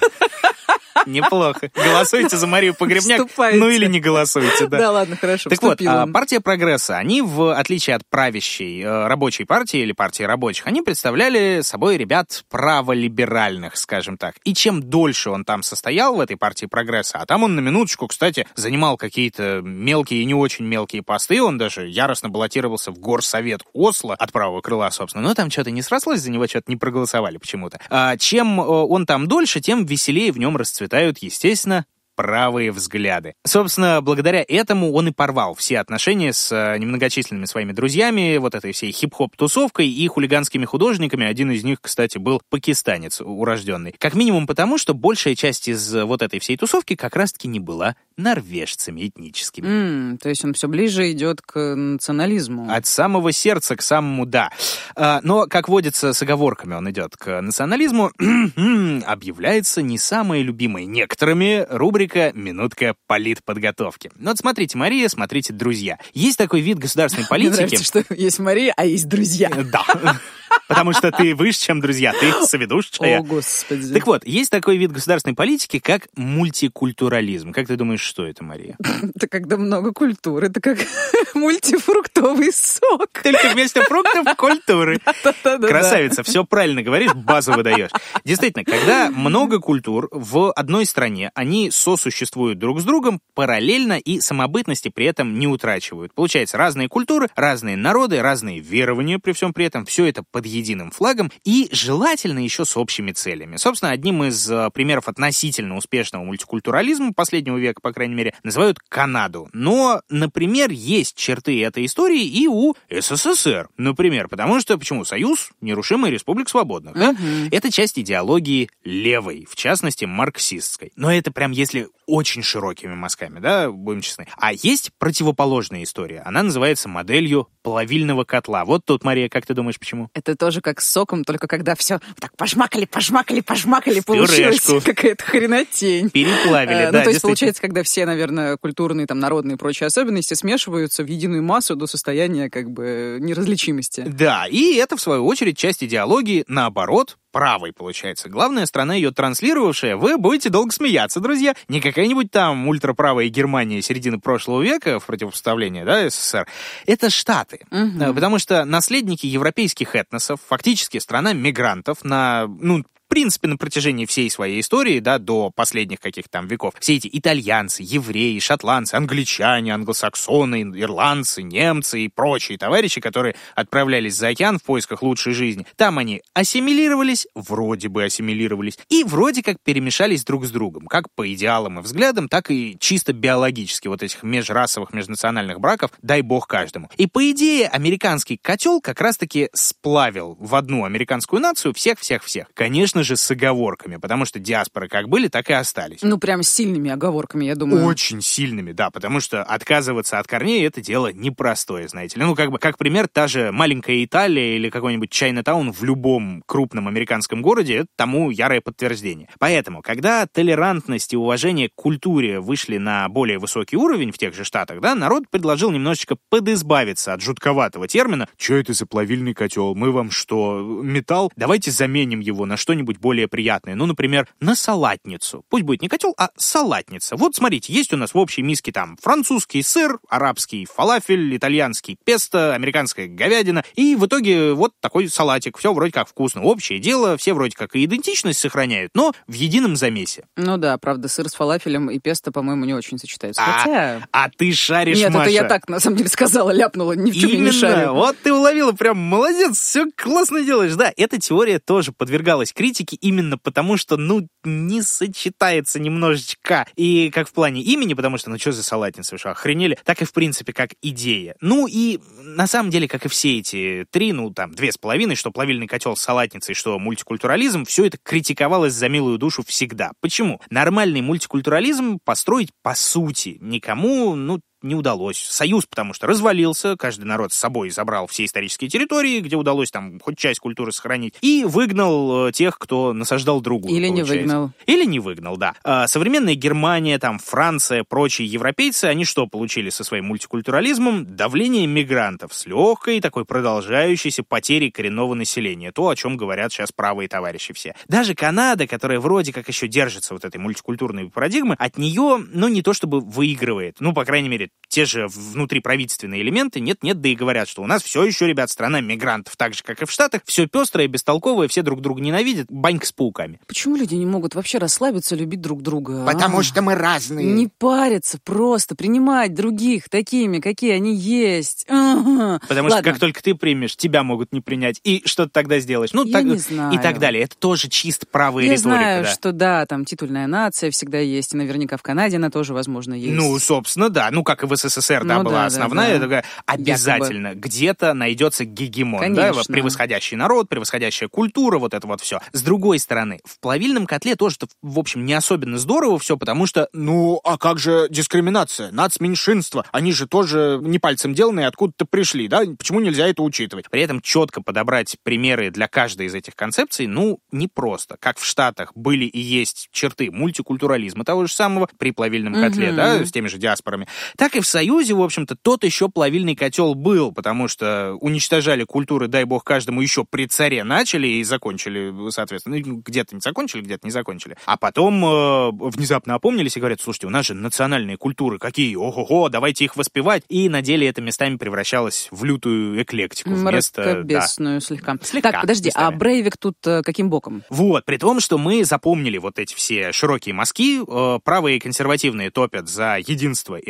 Неплохо. Голосуйте за Марию Погребняк, Вступайте. Или не голосуйте, да. Да ладно, хорошо, Так вступила. вот, партия Прогресса, они, в отличие от правящей рабочей партии или партии рабочих, они представляли собой ребят праволиберальных, скажем так. И чем дольше он там состоял, в этой партии Прогресса, а там он на минуточку, кстати, занимал какие-то мелкие и не очень мелкие посты, он даже яростно баллотировался в горсовет Осло от правого крыла, собственно, но там что-то не срослось, за него что-то не проголосовали почему-то. Чем он там дольше, тем веселее в нем расцветают, естественно, правые взгляды. Собственно, благодаря этому он и порвал все отношения с немногочисленными своими друзьями, вот этой всей хип-хоп-тусовкой и хулиганскими художниками. Один из них, кстати, был пакистанец урожденный. Как минимум потому, что большая часть из вот этой всей тусовки как раз-таки не была норвежцами этническими. То есть он все ближе идет к национализму. От самого сердца к самому «да». Но, как водится, с оговорками он идет к национализму, объявляется не самой любимой некоторыми рубрика «Минутка политподготовки». Ну вот смотрите, Мария, смотрите, друзья. Есть такой вид государственной политики... Мне нравится, что есть Мария, а есть друзья. Да. Потому что ты выше, чем друзья, ты соведущая. О, Господи. Так вот, есть такой вид государственной политики, как мультикультурализм. Как ты думаешь, что это, Мария? Это когда много культуры, это как мультифруктовый сок. Только вместо фруктов — культуры. Да-да-да. Красавица, все правильно говоришь, базу выдаешь. Действительно, когда много культур в одной стране, они сосуществуют друг с другом параллельно и самобытности при этом не утрачивают. Получается, разные культуры, разные народы, разные верования при всем при этом, все это под единым флагом и желательно еще с общими целями. Собственно, одним из примеров относительно успешного мультикультурализма последнего века, по крайней мере, называют Канаду. Но, например, есть черты этой истории и у СССР, например, потому что, почему? Союз нерушимый республик свободных, да? Это часть идеологии левой, в частности, марксистской. Но это прям если очень широкими мазками, да, будем честны. А есть противоположная история. Она называется моделью плавильного котла. Вот тут, Мария, как ты думаешь, почему? Это тоже как с соком, только когда все так пожмакали, в получилась пюрешку. какая-то хренотень. Переплавили, да. Ну, то есть, получается, когда все, наверное, культурные, там, народные и прочие особенности смешиваются в единую массу до состояния, как бы, неразличимости. Да, и это, в свою очередь, часть идеологии, наоборот, правой, получается. Главная страна, ее транслировавшая, вы будете долго смеяться, друзья. Не какая-нибудь там ультраправая Германия середины прошлого века в противопоставлении, да, СССР. Это Штаты. Потому что наследники европейских этносов, фактически страна мигрантов на, в принципе, на протяжении всей своей истории, да, до последних каких-то там веков, все эти итальянцы, евреи, шотландцы, англичане, англосаксоны, ирландцы, немцы и прочие товарищи, которые отправлялись за океан в поисках лучшей жизни, там они ассимилировались, вроде бы ассимилировались, и вроде как перемешались друг с другом, как по идеалам и взглядам, так и чисто биологически, вот этих межрасовых, межнациональных браков, дай бог каждому. И по идее, американский котел как раз-таки сплавил в одну американскую нацию всех-всех-всех. Конечно же, с оговорками, потому что диаспоры как были, так и остались. Ну, прям с сильными оговорками, я думаю. Очень сильными, да, потому что отказываться от корней — это дело непростое, знаете ли. Ну, как пример, та же маленькая Италия или какой-нибудь Чайнатаун в любом крупном американском городе — это тому ярое подтверждение. Поэтому, когда толерантность и уважение к культуре вышли на более высокий уровень в тех же Штатах, да, народ предложил немножечко подизбавиться от жутковатого термина «Чё это за плавильный котел? Мы вам что, металл? Давайте заменим его на что-нибудь более приятное. Ну, например, на салатницу. Пусть будет не котел, а салатница. Вот, смотрите, есть у нас в общей миске там французский сыр, арабский фалафель, итальянский песто, американская говядина. И в итоге вот такой салатик. Все вроде как вкусно. Общее дело, все вроде как и идентичность сохраняют, но в едином замесе. Ну да, правда, сыр с фалафелем и песто, по-моему, не очень сочетаются. Хотя... А ты шаришь, Нет, Маша. это я так, на самом деле, сказала, ляпнула, ни в чем я не шарю. Вот ты уловила, прям молодец, все классно делаешь. Да, эта теория тоже подвергалась критике именно потому, что, не сочетается немножечко. И как в плане имени, потому что, что за салатница, вы что, охренели? Так и, в принципе, как идея. И на самом деле, как и все эти три, 2,5, что плавильный котел с салатницей, что мультикультурализм, все это критиковалось за милую душу всегда. Почему? Нормальный мультикультурализм построить, по сути, никому, не удалось. Союз, потому что развалился, каждый народ с собой забрал все исторические территории, где удалось там хоть часть культуры сохранить, и выгнал тех, кто насаждал другую. Или не выгнал. Или не выгнал, да. Современная Германия, Франция, прочие европейцы, они что получили со своим мультикультурализмом? Давление мигрантов с легкой такой продолжающейся потерей коренного населения. То, о чем говорят сейчас правые товарищи все. Даже Канада, которая вроде как еще держится вот этой мультикультурной парадигмы, от нее, не то чтобы выигрывает. По крайней мере, те же внутриправительственные элементы нет-нет, да и говорят, что у нас все еще, ребят, страна мигрантов, так же, как и в Штатах, все пестрое, бестолковое, все друг друга ненавидят, банька с пауками. Почему люди не могут вообще расслабиться, любить друг друга? Потому что мы разные. Не париться, просто принимать других такими, какие они есть. Потому что как только ты примешь, тебя могут не принять, и что ты тогда сделаешь? Не знаю. И так далее. Это тоже чисто правая риторика. Я знаю, что да, там титульная нация всегда есть, и наверняка в Канаде она тоже, возможно, есть. Собственно, да. Как и в СССР, была основная, такая, обязательно якобы. Где-то найдется гегемон, да, превосходящий народ, превосходящая культура, вот это вот все. С другой стороны, в плавильном котле тоже, в общем, не особенно здорово все, потому что, а как же дискриминация, нацменьшинство? Они же тоже не пальцем деланные, откуда-то пришли, да? Почему нельзя это учитывать? При этом четко подобрать примеры для каждой из этих концепций, непросто. Как в Штатах были и есть черты мультикультурализма того же самого при плавильном котле, да, с теми же диаспорами, так и в Союзе, в общем-то, тот еще плавильный котел был, потому что уничтожали культуры, дай бог каждому, еще при царе начали и закончили, соответственно. Где-то не закончили, где-то не закончили. А потом внезапно опомнились и говорят, слушайте, у нас же национальные культуры какие, ого-го, давайте их воспевать. И на деле это местами превращалось в лютую эклектику. Мракобесную слегка. Так, подожди, местами. А Брейвик тут каким боком? Вот, при том, что мы запомнили вот эти все широкие мазки, правые и консервативные топят за единство и нацию,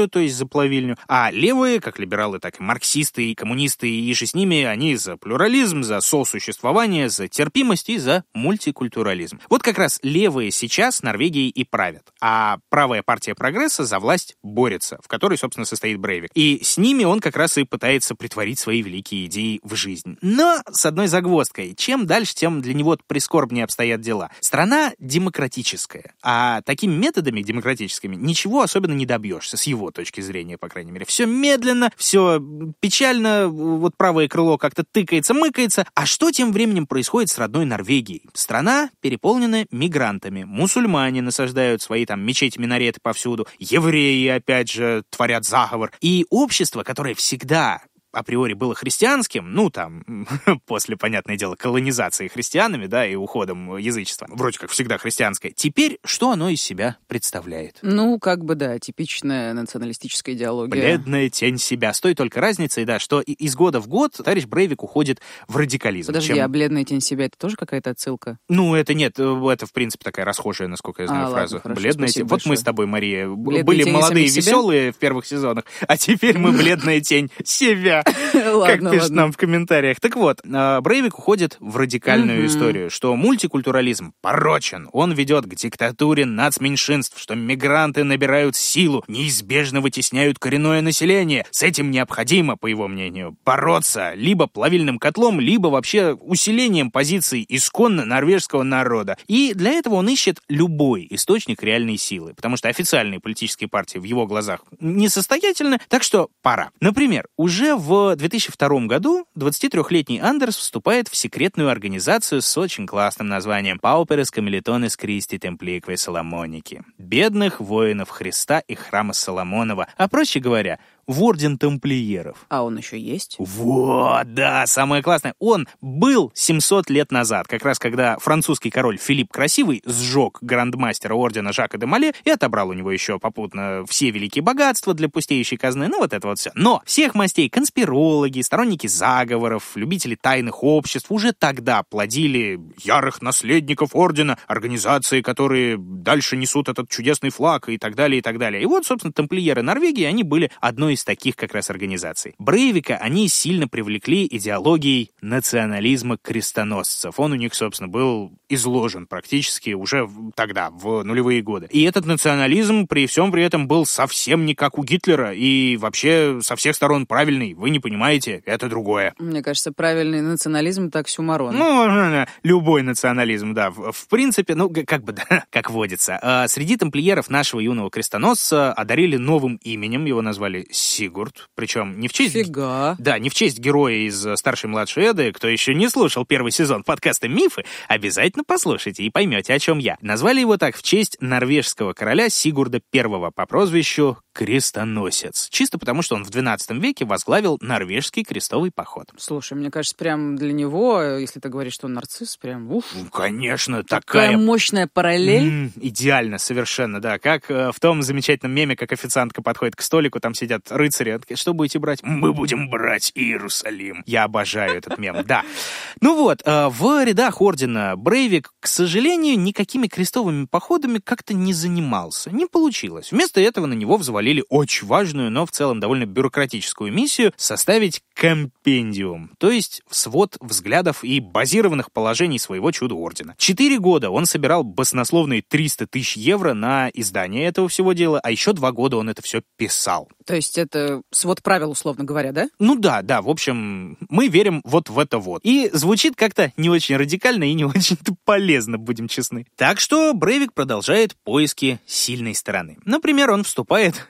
революцию, то есть за плавильню, а левые, как либералы, так и марксисты, и коммунисты, и же с ними, они за плюрализм, за сосуществование, за терпимость и за мультикультурализм. Вот как раз левые сейчас Норвегией и правят, а правая партия прогресса за власть борется, в которой, собственно, состоит Брейвик. И с ними он как раз и пытается притворить свои великие идеи в жизнь. Но с одной загвоздкой. Чем дальше, тем для него прискорбнее обстоят дела. Страна демократическая, а такими методами демократическими ничего особенно не добьешься, с его точки зрения, по крайней мере. Все медленно, все печально, вот правое крыло как-то тыкается, мыкается. А что тем временем происходит с родной Норвегией? Страна переполнена мигрантами. Мусульмане насаждают свои там мечети-минареты повсюду. Евреи, опять же, творят заговор. И общество, которое всегда априори было христианским, ну, там, после, понятное дело, колонизации христианами, да, и уходом язычества, вроде как всегда христианское, теперь что оно из себя представляет? Ну, как бы, да, типичная националистическая идеология. Бледная тень себя. С той только разницей, да, что из года в год товарищ Брейвик уходит в радикализм. Подожди, а бледная тень себя — это тоже какая-то отсылка? Ну, это нет, это, в принципе, такая расхожая, насколько я знаю, фраза. Ладно, хорошо, бледная тень. Вот большое. мы с тобой, Мария, Бледные были тени молодые и самих себя? веселые в первых сезонах, а теперь мы бледная тень себя. Как пишут нам в комментариях. Так вот, Брейвик уходит в радикальную историю, что мультикультурализм порочен, он ведет к диктатуре нацменьшинств, что мигранты набирают силу, неизбежно вытесняют коренное население. С этим необходимо, по его мнению, бороться либо плавильным котлом, либо вообще усилением позиций исконно норвежского народа. И для этого он ищет любой источник реальной силы, потому что официальные политические партии в его глазах несостоятельны, так что пора. Например, уже в 2002 году 23-летний Андерс вступает в секретную организацию с очень классным названием «Pauperes Камелетонес Кристи Темпликве Соломоники» — бедных воинов Христа и храма Соломонова, а проще говоря, в орден тамплиеров. А он еще есть? Вот, да, самое классное. Он был 700 лет назад, как раз когда французский король Филипп Красивый сжег грандмастера ордена Жака де Мале и отобрал у него еще попутно все великие богатства для пустеющей казны, ну вот это вот все. Но всех мастей конспирологи, сторонники заговоров, любители тайных обществ уже тогда плодили ярых наследников ордена, организации, которые дальше несут этот чудесный флаг и так далее, и так далее. И вот, собственно, тамплиеры Норвегии, они были одной из таких как раз организаций. Брейвика они сильно привлекли идеологией национализма крестоносцев. Он у них, собственно, был изложен практически уже тогда, в нулевые годы. И этот национализм при всем при этом был совсем не как у Гитлера и вообще со всех сторон правильный. Вы не понимаете, это другое. Мне кажется, правильный национализм так оксюмарон. Ну, любой национализм, да. В принципе, ну, как бы, да, как водится. Среди тамплиеров нашего юного крестоносца одарили новым именем, его назвали Сигурд, причем не в честь... Фига. Да, не в честь героя из «Старшей и младшей Эды». Кто еще не слушал первый сезон подкаста «Мифы», обязательно послушайте и поймете, о чем я. Назвали его так в честь норвежского короля Сигурда I по прозвищу Крестоносец. Чисто потому, что он в XII веке возглавил норвежский крестовый поход. Слушай, мне кажется, прям для него, если ты говоришь, что он нарцисс, прям уф. Ну, конечно, такая мощная параллель. Идеально, совершенно, да. Как в том замечательном меме, как официантка подходит к столику, там сидят рыцари. Что будете брать? Мы будем брать Иерусалим. Я обожаю этот мем, да. Ну вот, в рядах ордена Брейвик, к сожалению, никакими крестовыми походами как-то не занимался. Не получилось. Вместо этого на него взвалили очень важную, но в целом довольно бюрократическую миссию — составить компендиум, то есть свод взглядов и базированных положений своего чудо-ордена. 4 года он собирал баснословные 300 тысяч евро на издание этого всего дела, а еще 2 года он это все писал. То есть это свод правил, условно говоря, да? Ну да, в общем, мы верим вот в это вот. И звучит как-то не очень радикально и не очень-то полезно, будем честны. Так что Брейвик продолжает поиски сильной стороны. Например, он вступает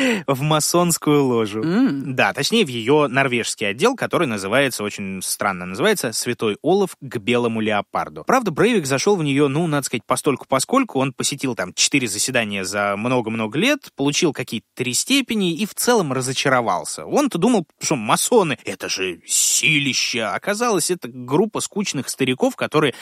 в масонскую ложу. Да, точнее, в ее норвежский отдел, который называется, очень странно называется, «Святой Олаф к белому леопарду». Правда, Брейвик зашел в нее, надо сказать, постольку-поскольку. Он посетил там 4 заседания за много-много лет, получил какие-то 3 степени и в целом разочаровался. Он-то думал, что масоны — это же силища. Оказалось, это группа скучных стариков, которые не лезут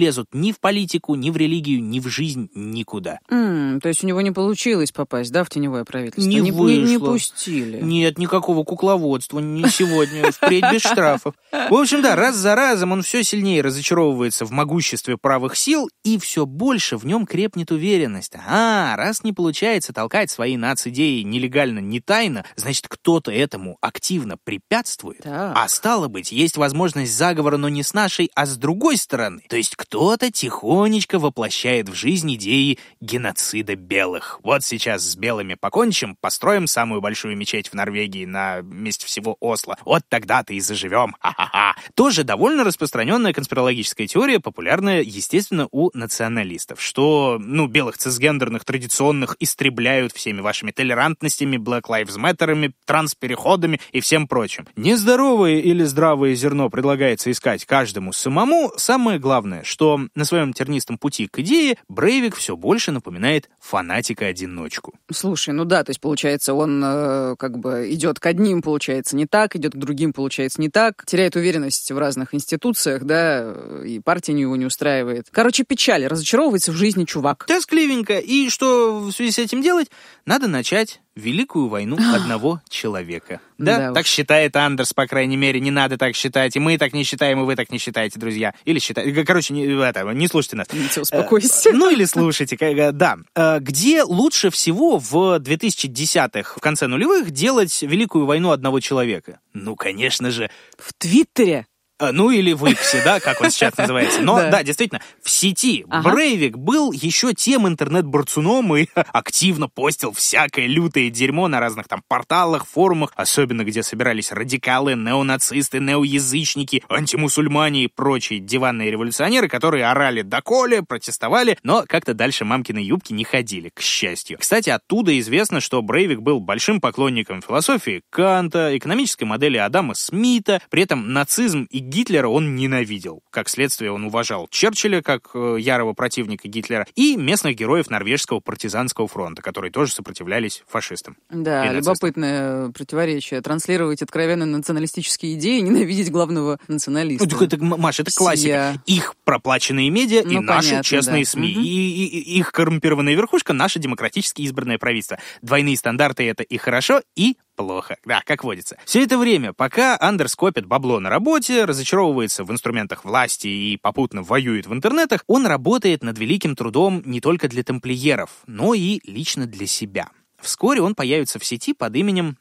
лезут ни в политику, ни в религию, ни в жизнь, никуда. То есть у него не получилось попасть, да, в теневое правительство? Не вышло. Не пустили. Нет, никакого кукловодства, не сегодня, впредь без штрафов. В общем, да, раз за разом он все сильнее разочаровывается в могуществе правых сил, и все больше в нем крепнет уверенность. Раз не получается толкать свои нацидеи нелегально, не тайно, значит, кто-то этому активно препятствует. Так. А стало быть, есть возможность заговора, но не с нашей, а с другой стороны. То есть кто-то тихонечко воплощает в жизнь идеи геноцида белых. Вот сейчас с белыми покончим, построим самую большую мечеть в Норвегии на месте всего Осло. Вот тогда-то и заживем. Ха-ха-ха. Тоже довольно распространенная конспирологическая теория, популярная, естественно, у националистов, что, белых цисгендерных традиционных истребляют всеми вашими толерантностями, Black Lives Matter'ами, транспереходами и всем прочим. Нездоровое или здравое зерно предлагается искать каждому самому. Самое главное, что на своем тернистом пути к идее Брейвик все больше напоминает фанатика-одиночку. Слушай, то есть, получается, он идет к одним, получается, не так, идет к другим, получается, не так, теряет уверенность в разных институциях, да, и партия его не устраивает. Короче, печаль, разочаровывается в жизни чувак. Тоскливенько. И что в связи с этим делать? Надо начать Великую войну одного человека. Да, так считает Андерс, по крайней мере. Не надо так считать. И мы так не считаем, и вы так не считаете, друзья. Или считаете. Короче, не слушайте нас. Успокойся. Или слушайте. Да. Где лучше всего в 2010-х, в конце нулевых, делать Великую войну одного человека? Конечно же... В Твиттере. Или в Иксе, да, как он сейчас называется. Но, да, действительно, в сети Брейвик был еще тем интернет-борцуном и активно постил всякое лютое дерьмо на разных там порталах, форумах, особенно где собирались радикалы, неонацисты, неоязычники, антимусульмане и прочие диванные революционеры, которые орали доколе, протестовали, но как-то дальше мамкины юбки не ходили, к счастью. Кстати, оттуда известно, что Брейвик был большим поклонником философии Канта, экономической модели Адама Смита, при этом нацизм и Гитлера он ненавидел. Как следствие, он уважал Черчилля как ярого противника Гитлера и местных героев норвежского партизанского фронта, которые тоже сопротивлялись фашистам. Да, любопытное противоречие. Транслировать откровенно националистические идеи и ненавидеть главного националиста. Маша, это классика. Их проплаченные медиа и наши честные СМИ. И их коррумпированная верхушка — наше демократически избранное правительство. Двойные стандарты — это и хорошо, и плохо. Да, как водится. Все это время, пока Андерс копит бабло на работе, разочаровывается в инструментах власти и попутно воюет в интернетах, он работает над великим трудом не только для тамплиеров, но и лично для себя. Вскоре он появится в сети под именем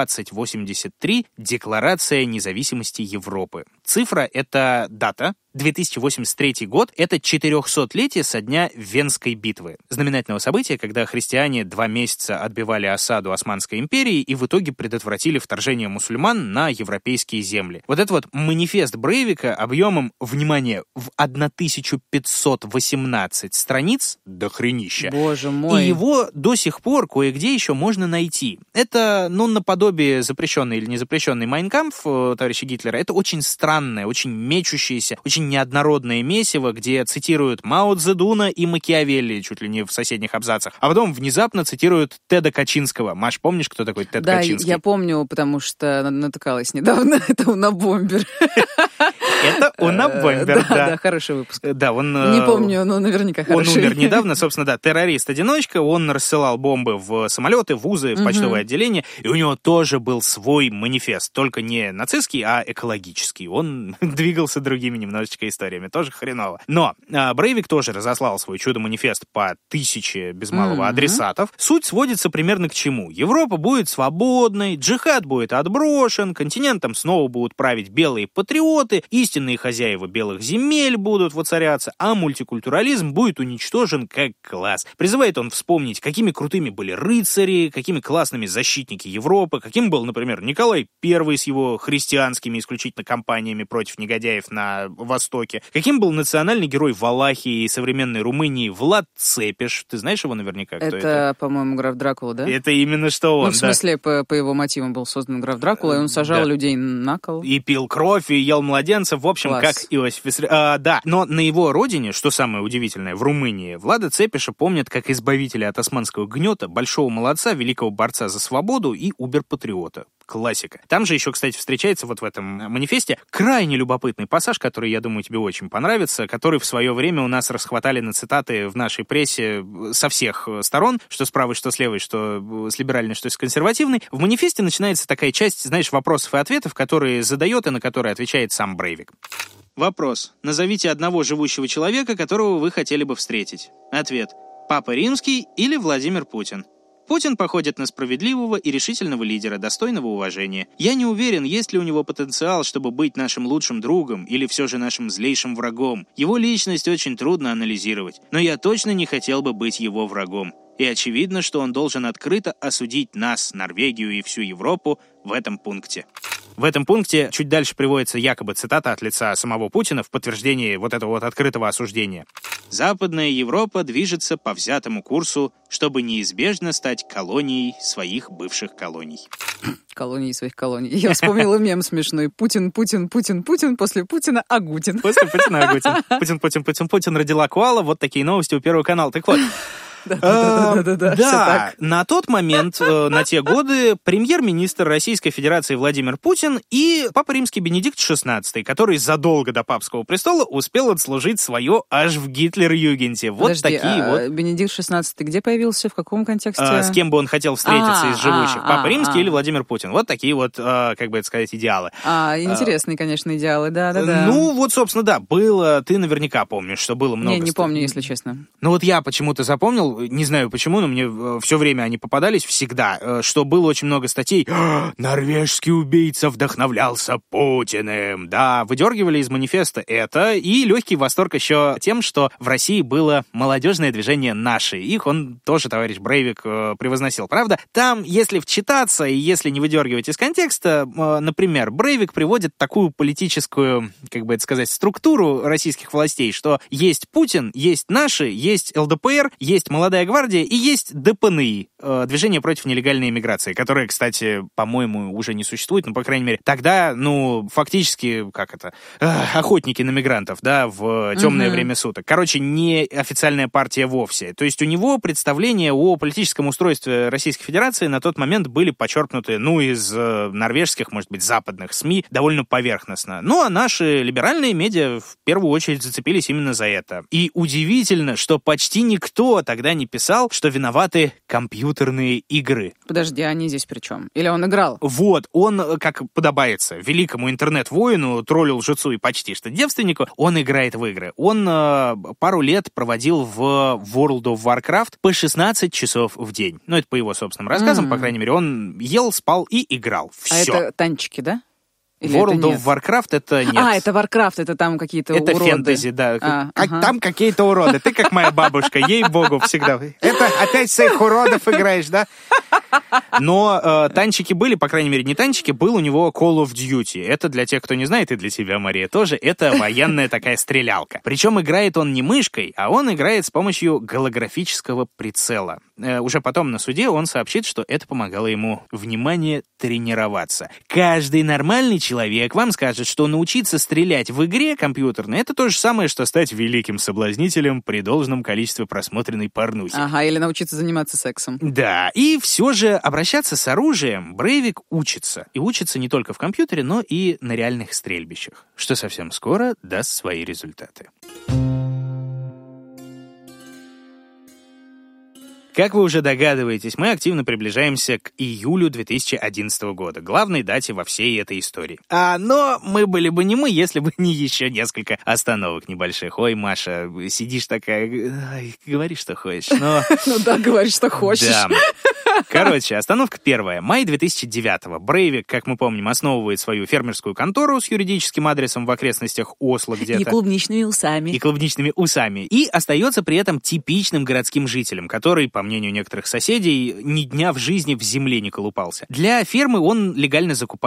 2083 «Декларация независимости Европы». Цифра — это дата. 2083 год — это 400-летие со дня Венской битвы, знаменательного события, когда христиане 2 месяца отбивали осаду Османской империи и в итоге предотвратили вторжение мусульман на европейские земли. Вот это вот манифест Брейвика объемом, внимание, в 1518 страниц, дохренища. Боже мой. И его до сих пор кое-где еще можно найти. Это, наподобие запрещенный или незапрещенный Майн Кампф товарища Гитлера, это очень странное, очень мечущееся, очень неоднородное месиво, где цитируют Мао Цзэдуна и Макиавелли чуть ли не в соседних абзацах, а потом внезапно цитируют Теда Качинского. Маш, помнишь, кто такой Тед Качинский? Да, я помню, потому что натыкалась недавно. Это Унабомбер. Это Унабомбер, да. Да, хороший выпуск. Да, он... Не помню, но наверняка хороший. Он умер недавно, собственно, да, террорист-одиночка, он рассылал бомбы в самолеты, в вузы, в почтовое отделение, и у него тоже был свой манифест, только не нацистский, а экологический. Он двигался другими немножечко историями, тоже хреново. Но Брейвик тоже разослал свой чудо-манифест по 1000 без малого адресатов. Суть сводится примерно к чему? Европа будет свободной, джихад будет отброшен, континентом снова будут править белые патриоты, истинные хозяева белых земель будут воцаряться, а мультикультурализм будет уничтожен как класс. Призывает он вспомнить, какими крутыми были рыцари, какими классными защитники Европы, каким был, например, Николай I с его христианскими исключительно кампаниями против негодяев на Востоке, каким был национальный герой Валахии и современной Румынии Влад Цепиш. Ты знаешь его наверняка, кто это? Это, по-моему, граф Дракула, да? Это именно что он, в смысле, по его мотивам был создан граф Дракула, и он сажал людей на кол. И пил кровь, и ел младенцев, в общем, Класс. Как Иосиф Виссарионович. Да, но на его родине, что самое удивительное, в Румынии, Влада Цепиша помнят как избавителя от османского гнета, большого молодца, великого борца за свободу и убер-патриота. классика. Там же еще, кстати, встречается вот в этом манифесте крайне любопытный пассаж, который, я думаю, тебе очень понравится, который в свое время у нас расхватали на цитаты в нашей прессе со всех сторон, что с правой, что с левой, что с либеральной, что с консервативной. В манифесте начинается такая часть, знаешь, вопросов и ответов, которые задает и на которые отвечает сам Брейвик. Вопрос. Назовите одного живущего человека, которого вы хотели бы встретить. Ответ. Папа Римский или Владимир Путин? Путин походит на справедливого и решительного лидера, достойного уважения. Я не уверен, есть ли у него потенциал, чтобы быть нашим лучшим другом или все же нашим злейшим врагом. Его личность очень трудно анализировать, но я точно не хотел бы быть его врагом. И очевидно, что он должен открыто осудить нас, Норвегию и всю Европу в этом пункте. В этом пункте чуть дальше приводится якобы цитата от лица самого Путина в подтверждении вот этого вот открытого осуждения. «Западная Европа движется по взятому курсу, чтобы неизбежно стать колонией своих бывших колоний». Колонии своих колоний. Я вспомнила мем смешной. Путин, Путин, Путин, Путин, после Путина Агутин. После Путина Агутин. Путин, Путин, Путин, Путин, родила коала. Вот такие новости у Первого канала. Так вот. Да, на тот момент, на те годы, премьер-министр Российской Федерации Владимир Путин и Папа Римский Бенедикт XVI, который задолго до папского престола успел отслужить свое аж в Гитлер-Югенте. Вот Подожди, такие вот. Бенедикт XVI где появился, в каком контексте? С кем бы он хотел встретиться из живущих, Папа Римский или Владимир Путин. Вот такие вот, как бы это сказать, идеалы. Интересные, конечно, идеалы, да. Ну, вот, собственно, да, было, ты наверняка помнишь, что было много. Не помню, если честно. Ну, вот я почему-то запомнил, не знаю почему, но мне все время они попадались всегда, что было очень много статей «Норвежский убийца вдохновлялся Путиным». Да, выдергивали из манифеста это, и легкий восторг еще тем, что в России было молодежное движение «Наши». Их он тоже, товарищ Брейвик, превозносил. Правда, там, если вчитаться и если не выдергивать из контекста, например, Брейвик приводит такую политическую, как бы это сказать, структуру российских властей, что есть Путин, есть «Наши», есть ЛДПР, есть «Молодая гвардия», и есть ДПНИ, движение против нелегальной иммиграции, которое, кстати, по-моему, уже не существует, но, по крайней мере, тогда, фактически, охотники на мигрантов, да, в темное время суток. Короче, не официальная партия вовсе. То есть у него представления о политическом устройстве Российской Федерации на тот момент были почерпнуты, из норвежских, может быть, западных СМИ довольно поверхностно. А наши либеральные медиа в первую очередь зацепились именно за это. И удивительно, что почти никто тогда не писал, что виноваты компьютерные игры. Подожди, они здесь при чем? Или он играл? Вот, он, как подобается великому интернет-воину, троллю, лжецу и почти что девственнику, он играет в игры. Он пару лет проводил в World of Warcraft по 16 часов в день. Это по его собственным рассказам, по крайней мере. Он ел, спал и играл. Все. А это танчики, да? Или World of Warcraft это нет. Это Warcraft, это там какие-то это уроды. Это фэнтези, да. Там какие-то уроды. Ты как моя бабушка, ей-богу, всегда. Это опять своих уродов играешь, да? Но танчики были, по крайней мере, не танчики, был у него Call of Duty. Это для тех, кто не знает, и для тебя, Мария, тоже. Это военная такая стрелялка. Причем играет он не мышкой, а он играет с помощью голографического прицела. Уже потом на суде он сообщит, что это помогало ему, внимание, тренироваться. Каждый нормальный человек вам скажет, что научиться стрелять в игре компьютерной — это то же самое, что стать великим соблазнителем при должном количестве просмотренной порнухи. Или научиться заниматься сексом. Да, и все же обращаться с оружием Брейвик учится. И учится не только в компьютере, но и на реальных стрельбищах, что совсем скоро даст свои результаты. Как вы уже догадываетесь, мы активно приближаемся к июлю 2011 года, главной дате во всей этой истории. Но мы были бы не мы, если бы не еще несколько остановок небольших. Ой, Маша, сидишь такая, говори, что хочешь, но... Да, говори, что хочешь. Да. Короче, остановка первая. Май 2009-го. Брейвик, как мы помним, основывает свою фермерскую контору с юридическим адресом в окрестностях Осло где-то. И клубничными усами. И остается при этом типичным городским жителем, который, по мнению некоторых соседей, ни дня в жизни в земле не колупался. Для фермы он легально закупает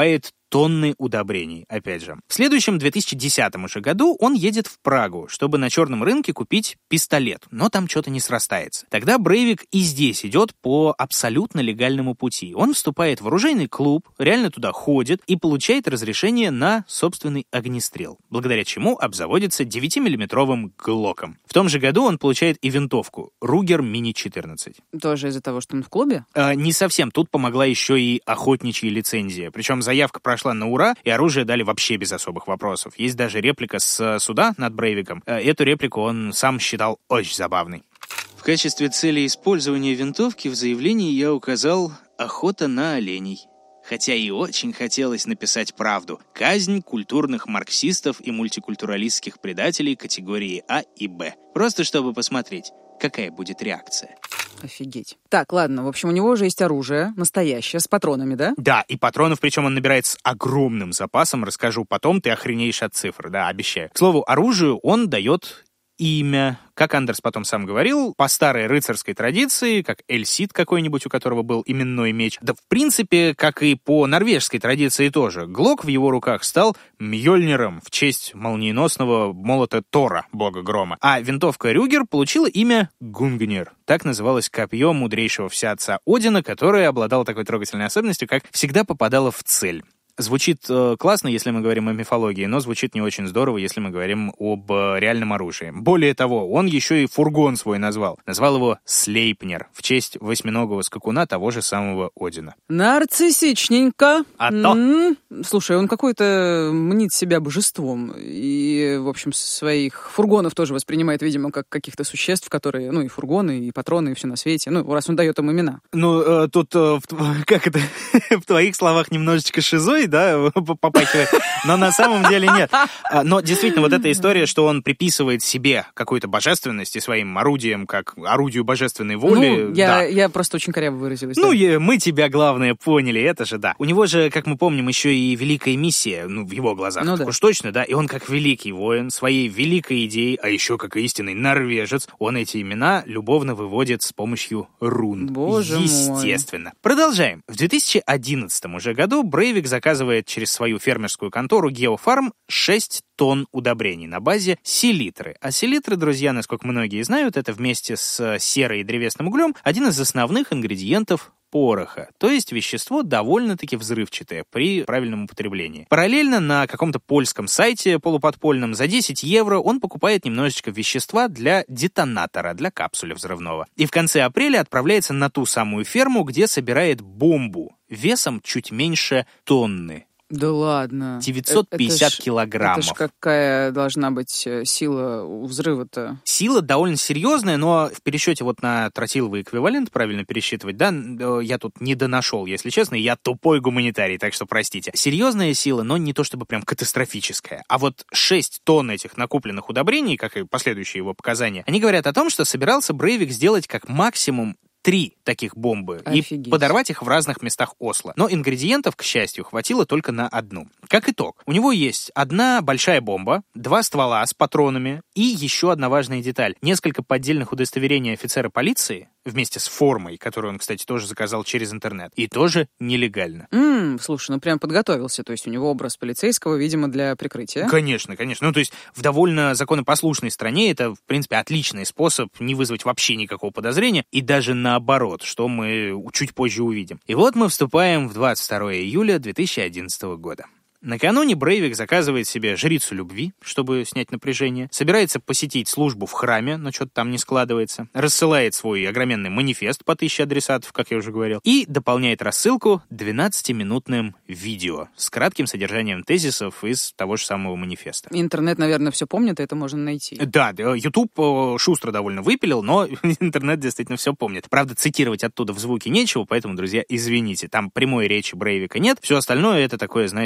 тонны удобрений, опять же. В следующем 2010 уже году он едет в Прагу, чтобы на черном рынке купить пистолет, но там что-то не срастается. Тогда Брейвик и здесь идет по абсолютно легальному пути. Он вступает в оружейный клуб, реально туда ходит и получает разрешение на собственный огнестрел, благодаря чему обзаводится 9-миллиметровым глоком. В том же году он получает и винтовку Ruger Mini 14. Тоже из-за того, что он в клубе? Не совсем. Тут помогла еще и охотничья лицензия. Причем заявка прошла на ура, и оружие дали вообще без особых вопросов. Есть даже реплика с суда над Брейвиком. Эту реплику он сам считал очень забавной. В качестве цели использования винтовки в заявлении я указал «охота на оленей». Хотя и очень хотелось написать правду. Казнь культурных марксистов и мультикультуралистских предателей категории А и Б. Просто чтобы посмотреть, какая будет реакция. Офигеть. Так, ладно, в общем, у него уже есть оружие настоящее, с патронами, да? Да, и патронов, причем он набирает с огромным запасом. Расскажу потом, ты охренеешь от цифр, да, обещаю. К слову, оружию он дает имя. Как Андерс потом сам говорил, по старой рыцарской традиции, как Эльсид какой-нибудь, у которого был именной меч. Да, в принципе, как и по норвежской традиции тоже. Глок в его руках стал Мьёльниром в честь молниеносного молота Тора, бога грома. А винтовка Рюгер получила имя Гунгнир. Так называлось копье мудрейшего всеотца Одина, которое обладало такой трогательной особенностью, как всегда попадало в цель. Звучит классно, если мы говорим о мифологии, но звучит не очень здорово, если мы говорим об реальном оружии. Более того, он еще и фургон свой назвал. Назвал его Слейпнер в честь восьминогого скакуна того же самого Одина. Нарциссичненько. А то? Слушай, он какой-то мнит себя божеством. И, в общем, своих фургонов тоже воспринимает, видимо, как каких-то существ, которые, ну, и фургоны, и патроны, и все на свете. Ну, раз он дает им имена. Ну, тут, как это, в твоих словах немножечко шизоид, да, попахивает, но на самом деле нет. Но действительно, вот эта история, что он приписывает себе какую-то божественность и своим орудием, как орудию божественной воли. Ну, я просто очень коряво выразилась. Ну, да. мы тебя, главное, поняли, это же да. У него же, как мы помним, еще и великая миссия, ну, в его глазах, ну, так да. уж точно, да, и он как великий воин, своей великой идеей, а еще как истинный норвежец, он эти имена любовно выводит с помощью рун. Боже Естественно. Продолжаем. В 2011 уже году Брейвик заказывает через свою фермерскую контору Геофарм 6 тонн удобрений на базе селитры. А селитры, друзья, насколько многие знают, это вместе с серой и древесным углем один из основных ингредиентов пороха, то есть вещество довольно-таки взрывчатое при правильном употреблении. Параллельно на каком-то польском сайте полуподпольном за 10 евро он покупает немножечко вещества для детонатора, для капсуля взрывного. И в конце апреля отправляется на ту самую ферму, где собирает бомбу весом чуть меньше тонны. Да ладно. 950 килограммов. Это ж какая должна быть сила у взрыва-то? Сила довольно серьезная, но в пересчете вот на тротиловый эквивалент, правильно пересчитывать, да, я тут не донашел, если честно, я тупой гуманитарий, так что простите. Серьезная сила, но не то чтобы прям катастрофическая. А вот 6 тонн этих накупленных удобрений, как и последующие его показания, они говорят о том, что собирался Брейвик сделать как максимум 3 таких бомбы. Офигеть. И подорвать их в разных местах Осло. Но ингредиентов, к счастью, хватило только на одну. Как итог, у него есть одна большая бомба, 2 ствола с патронами и еще одна важная деталь. Несколько поддельных удостоверений офицера полиции вместе с формой, которую он, кстати, тоже заказал через интернет. И тоже нелегально. Слушай, ну прям подготовился. То есть у него образ полицейского, видимо, для прикрытия. Конечно, конечно. Ну, то есть в довольно законопослушной стране это, в принципе, отличный способ не вызвать вообще никакого подозрения. И даже наоборот, что мы чуть позже увидим. И вот мы вступаем в 22 июля 2011 года. Накануне Брейвик заказывает себе жрицу любви, чтобы снять напряжение, собирается посетить службу в храме, но что-то там не складывается, рассылает свой огроменный манифест по 1000 адресатов, как я уже говорил, и дополняет рассылку 12-минутным видео с кратким содержанием тезисов из того же самого манифеста. Интернет, наверное, все помнит, и это можно найти. Да, YouTube шустро довольно выпилил, но интернет действительно все помнит. Правда, цитировать оттуда в звуке нечего, поэтому, друзья, извините, там прямой речи Брейвика нет, все остальное это такое, знаешь,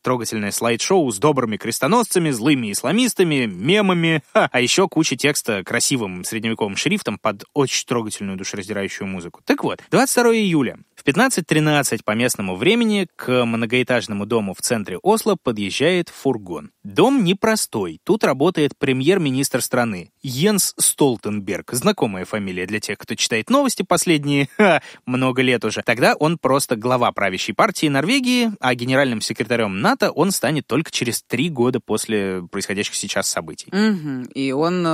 трогательное слайд-шоу с добрыми крестоносцами, злыми исламистами, мемами, а еще куча текста красивым средневековым шрифтом под очень трогательную душераздирающую музыку. Так вот, 22 июля в 15:13 по местному времени к многоэтажному дому в центре Осло подъезжает фургон. Дом непростой. Тут работает премьер-министр страны Йенс Столтенберг. Знакомая фамилия для тех, кто читает новости последние много лет уже. Тогда он просто глава правящей партии Норвегии, а генеральным секретарем НАТО он станет только через 3 года после происходящих сейчас событий. Угу. И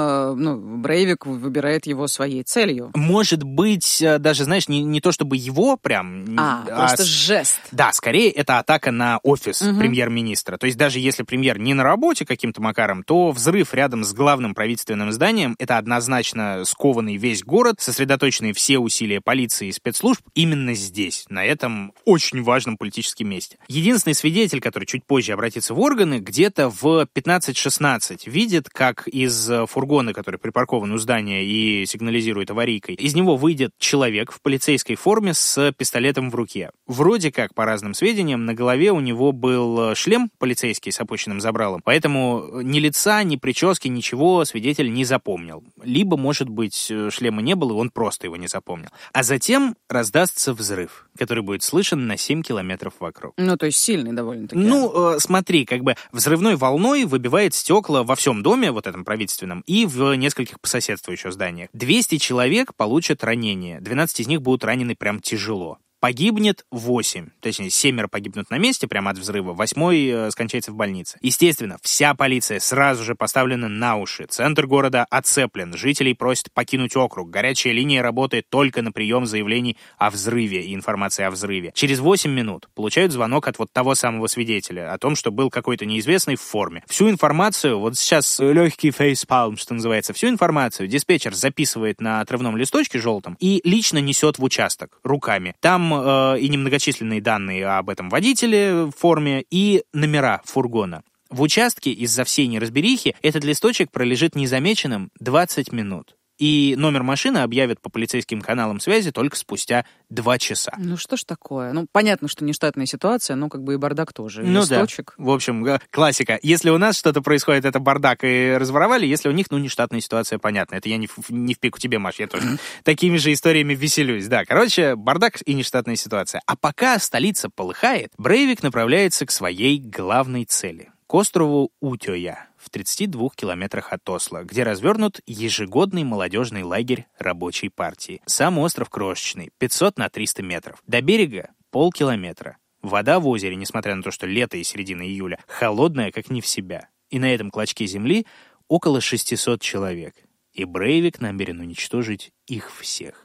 он, Брейвик выбирает его своей целью. Может быть, даже, знаешь, не то чтобы его прям... просто жест. Да, скорее это атака на офис премьер-министра. То есть даже если премьер не на работе каким-то макаром, то взрыв рядом с главным правительственным зданием — это однозначно скованный весь город, сосредоточенные все усилия полиции и спецслужб именно здесь, на этом очень важном политическом месте. Единственный свидетель, который чуть позже обратится в органы, где-то в 15:16 видит, как из фургона, который припаркован у здания и сигнализирует аварийкой, из него выйдет человек в полицейской форме с пистолетом в руке. Вроде как, по разным сведениям, на голове у него был шлем полицейский с опущенным забралом, поэтому ни лица, ни прически, ничего свидетель не запомнил. Либо, может быть, шлема не было, и он просто его не запомнил. А затем раздастся взрыв, который будет слышен на 7 километров вокруг. То есть сильный довольно-таки. Смотри, взрывной волной выбивает стекла во всем доме, вот этом правительственном, и в нескольких по соседству еще зданиях. 200 человек получат ранения, 12 из них будут ранены прям тяжело. Погибнет 8, точнее 7 погибнут на месте прямо от взрыва, 8 скончается в больнице. Естественно, вся полиция сразу же поставлена на уши. Центр города оцеплен, жителей просят покинуть округ. Горячая линия работает только на прием заявлений о взрыве и информации о взрыве. Через 8 минут получают звонок от вот того самого свидетеля о том, что был какой-то неизвестный в форме. Всю информацию, вот сейчас легкий фейспалм, что называется, всю информацию диспетчер записывает на отрывном листочке желтом и лично несет в участок руками. Там и немногочисленные данные об этом водителе в форме, и номера фургона. В участке из-за всей неразберихи этот листочек пролежит незамеченным 20 минут. И номер машины объявят по полицейским каналам связи только спустя 2 часа. Что ж такое? Понятно, что нештатная ситуация, но и бардак тоже. Листочек. Да. В общем, классика. Если у нас что-то происходит, это бардак и разворовали. Если у них, нештатная ситуация, понятно. Это я не в пику тебе, Маш, я тоже такими же историями веселюсь. Да, бардак и нештатная ситуация. А пока столица полыхает, Брейвик направляется к своей главной цели — к острову Утёя в 32 километрах от Осло, где развернут ежегодный молодежный лагерь рабочей партии. Сам остров крошечный, 500 на 300 метров. До берега полкилометра. Вода в озере, несмотря на то, что лето и середина июля, холодная, как не в себя. И на этом клочке земли около 600 человек. И Брейвик намерен уничтожить их всех.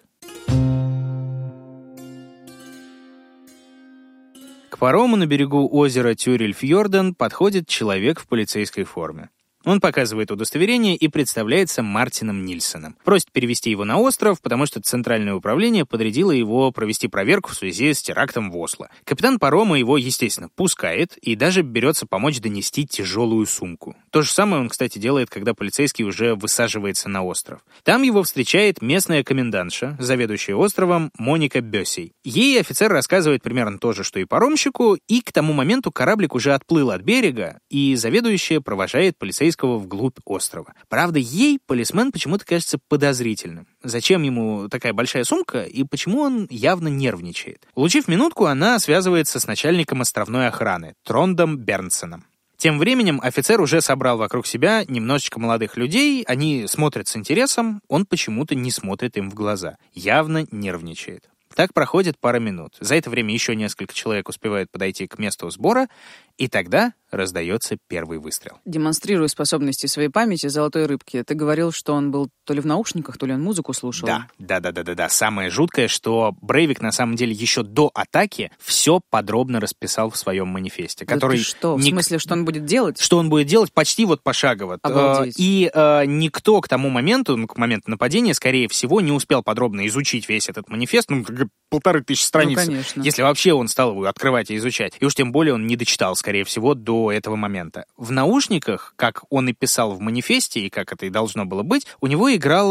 К парому на берегу озера Тюрельфьорден подходит человек в полицейской форме. Он показывает удостоверение и представляется Мартином Нильсоном. Просит перевести его на остров, потому что Центральное управление подрядило его провести проверку в связи с терактом в Осло. Капитан парома его, естественно, пускает и даже берется помочь донести тяжелую сумку. То же самое он, кстати, делает, когда полицейский уже высаживается на остров. Там его встречает местная комендантша, заведующая островом Моника Бёсей. Ей офицер рассказывает примерно то же, что и паромщику, и к тому моменту кораблик уже отплыл от берега, и заведующая провожает полицейского вглубь острова. Правда, ей полисмен почему-то кажется подозрительным. Зачем ему такая большая сумка и почему он явно нервничает? Улучив минутку, она связывается с начальником островной охраны Трондом Бернсеном. Тем временем офицер уже собрал вокруг себя немножечко молодых людей, они смотрят с интересом, он почему-то не смотрит им в глаза, явно нервничает. Так проходит пара минут. За это время еще несколько человек успевают подойти к месту сбора, и тогда раздается первый выстрел. Демонстрируя способности своей памяти золотой рыбки, ты говорил, что он был то ли в наушниках, то ли он музыку слушал. Да. Самое жуткое, что Брейвик на самом деле еще до атаки все подробно расписал в своем манифесте. Который ты что? В смысле, что он будет делать? Что он будет делать почти вот пошагово. Обалдеть. И никто к тому моменту, к моменту нападения, скорее всего, не успел подробно изучить весь этот манифест. 1500 страниц. Конечно. Если вообще он стал его открывать и изучать. И уж тем более он не дочитал, скорее всего, до этого момента. В наушниках, как он и писал в манифесте, и как это и должно было быть, у него играла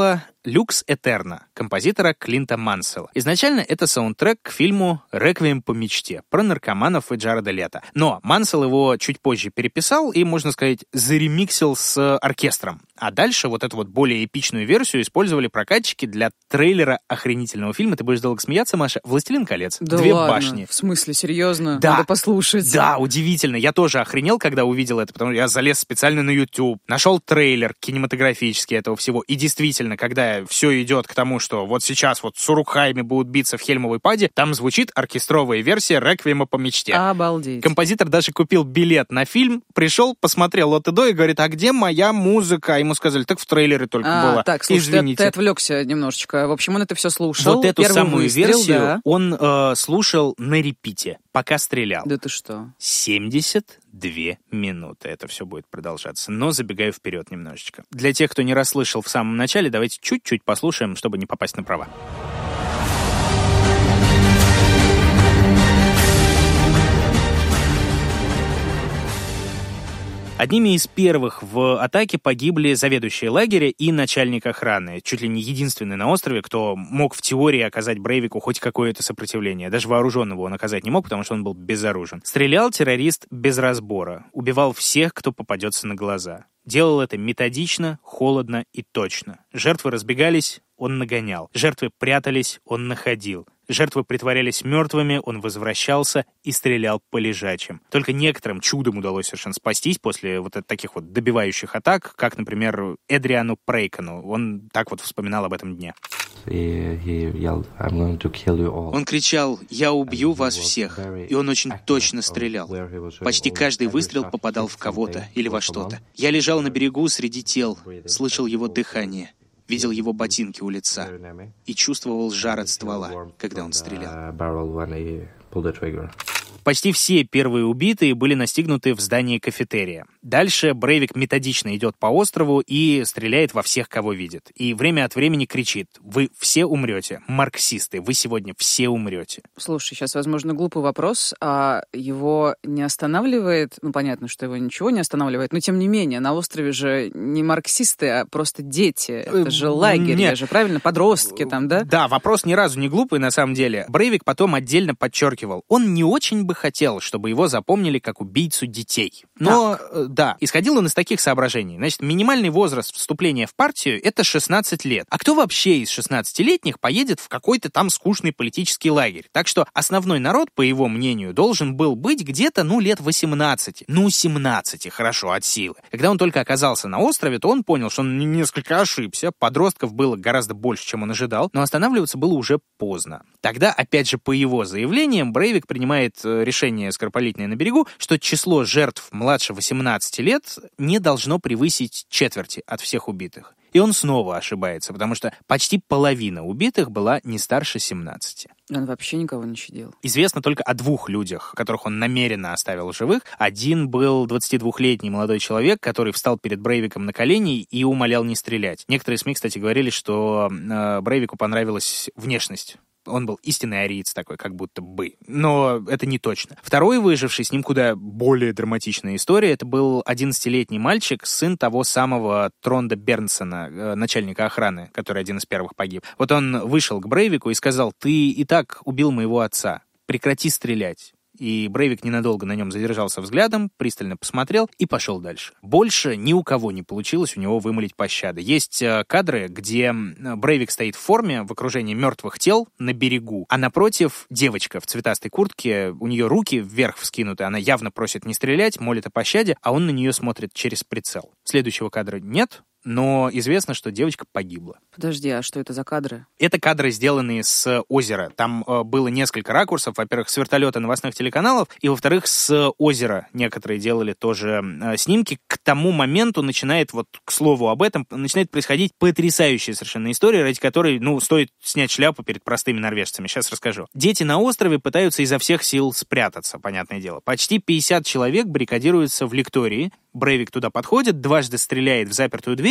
«Люкс Этерна» композитора Клинта Мансела. Изначально это саундтрек к фильму «Реквием по мечте» про наркоманов и Джареда Лето. Но Мансел его чуть позже переписал и, можно сказать, заремиксил с оркестром. А дальше вот эту вот более эпичную версию использовали прокатчики для трейлера охренительного фильма. Ты будешь долго смеяться, Маша? «Властелин колец». Да Две ладно? башни. В смысле, серьезно? Да. Надо послушать. Да, удивительно. Я тоже охренел, когда увидел это, потому что я залез специально на YouTube, нашел трейлер кинематографический этого всего. И действительно, когда все идет к тому, что вот сейчас вот с Урукхайми будут биться в Хельмовой паде, там звучит оркестровая версия «Реквиема по мечте». Обалдеть. Композитор даже купил билет на фильм, пришел, посмотрел от и до и говорит: а где моя музыка? Ему сказали: так в трейлере только было. Так, слушай, извините. ты отвлекся немножечко. В общем, он это все слушал. Вот эту Первый самую выстрел, версию да. он слушал на репите, пока стрелял. Да ты что? 72 минуты это все будет продолжаться. Но забегаю вперед немножечко. Для тех, кто не расслышал в самом начале, давайте чуть-чуть послушаем, чтобы не попасть на права. Одними из первых в атаке погибли заведующий лагеря и начальник охраны. Чуть ли не единственный на острове, кто мог в теории оказать Брейвику хоть какое-то сопротивление. Даже вооруженного он оказать не мог, потому что он был безоружен. Стрелял террорист без разбора. Убивал всех, кто попадется на глаза. Делал это методично, холодно и точно. Жертвы разбегались, он нагонял. Жертвы прятались, он находил. Жертвы притворялись мертвыми, он возвращался и стрелял по лежачим. Только некоторым чудом удалось совершенно спастись после вот таких вот добивающих атак, как, например, Эдриану Прейкону. Он так вот вспоминал об этом дне. Он кричал: «Я убью вас всех!» И он очень точно стрелял. Почти каждый выстрел попадал в кого-то или во что-то. Я лежал на берегу среди тел, слышал его дыхание, видел его ботинки у лица и чувствовал жар от ствола, когда он стрелял. Почти все первые убитые были настигнуты в здании кафетерия. Дальше Брейвик методично идет по острову и стреляет во всех, кого видит. И время от времени кричит: «Вы все умрете, марксисты, вы сегодня все умрете». Слушай, сейчас, возможно, глупый вопрос, а его не останавливает, понятно, что его ничего не останавливает, но тем не менее, на острове же не марксисты, а просто дети. Это же лагерь, Нет. же правильно? Подростки там, да? Да, вопрос ни разу не глупый, на самом деле. Брейвик потом отдельно подчеркивал: он не очень бы хотел, чтобы его запомнили как убийцу детей. Но, да, исходил он из таких соображений. Значит, минимальный возраст вступления в партию — это 16 лет. А кто вообще из 16-летних поедет в какой-то там скучный политический лагерь? Так что основной народ, по его мнению, должен был быть где-то, лет 18. 17, хорошо, от силы. Когда он только оказался на острове, то он понял, что он несколько ошибся. Подростков было гораздо больше, чем он ожидал, но останавливаться было уже поздно. Тогда, опять же, по его заявлениям, Брейвик принимает решение скоропалительное на берегу, что число жертв младше 18 лет не должно превысить четверти от всех убитых. И он снова ошибается, потому что почти половина убитых была не старше 17. Он вообще никого не щадил. Известно только о 2 людях, которых он намеренно оставил живых. Один был 22-летний молодой человек, который встал перед Брейвиком на колени и умолял не стрелять. Некоторые СМИ, кстати, говорили, что Брейвику понравилась внешность. Он был истинный ариец такой, как будто бы. Но это не точно. Второй выживший, с ним куда более драматичная история, это был 11-летний мальчик, сын того самого Тронда Бернсона, начальника охраны, который один из первых погиб. Вот он вышел к Брейвику и сказал: «Ты и так убил моего отца. Прекрати стрелять». И Брейвик ненадолго на нем задержался взглядом, пристально посмотрел и пошел дальше. Больше ни у кого не получилось у него вымолить пощады. Есть кадры, где Брейвик стоит в форме в окружении мертвых тел на берегу, а напротив девочка в цветастой куртке, у нее руки вверх вскинуты, она явно просит не стрелять, молит о пощаде, а он на нее смотрит через прицел. Следующего кадра нет, но известно, что девочка погибла. Подожди, а что это за кадры? Это кадры, сделанные с озера. Там было несколько ракурсов. Во-первых, с вертолета новостных телеканалов, и, во-вторых, с озера некоторые делали тоже снимки. К тому моменту начинает, вот к слову об этом, начинает происходить потрясающая совершенно история, ради которой, стоит снять шляпу перед простыми норвежцами. Сейчас расскажу. Дети на острове пытаются изо всех сил спрятаться, понятное дело. Почти 50 человек баррикадируются в лектории. Брейвик туда подходит, дважды стреляет в запертую дверь,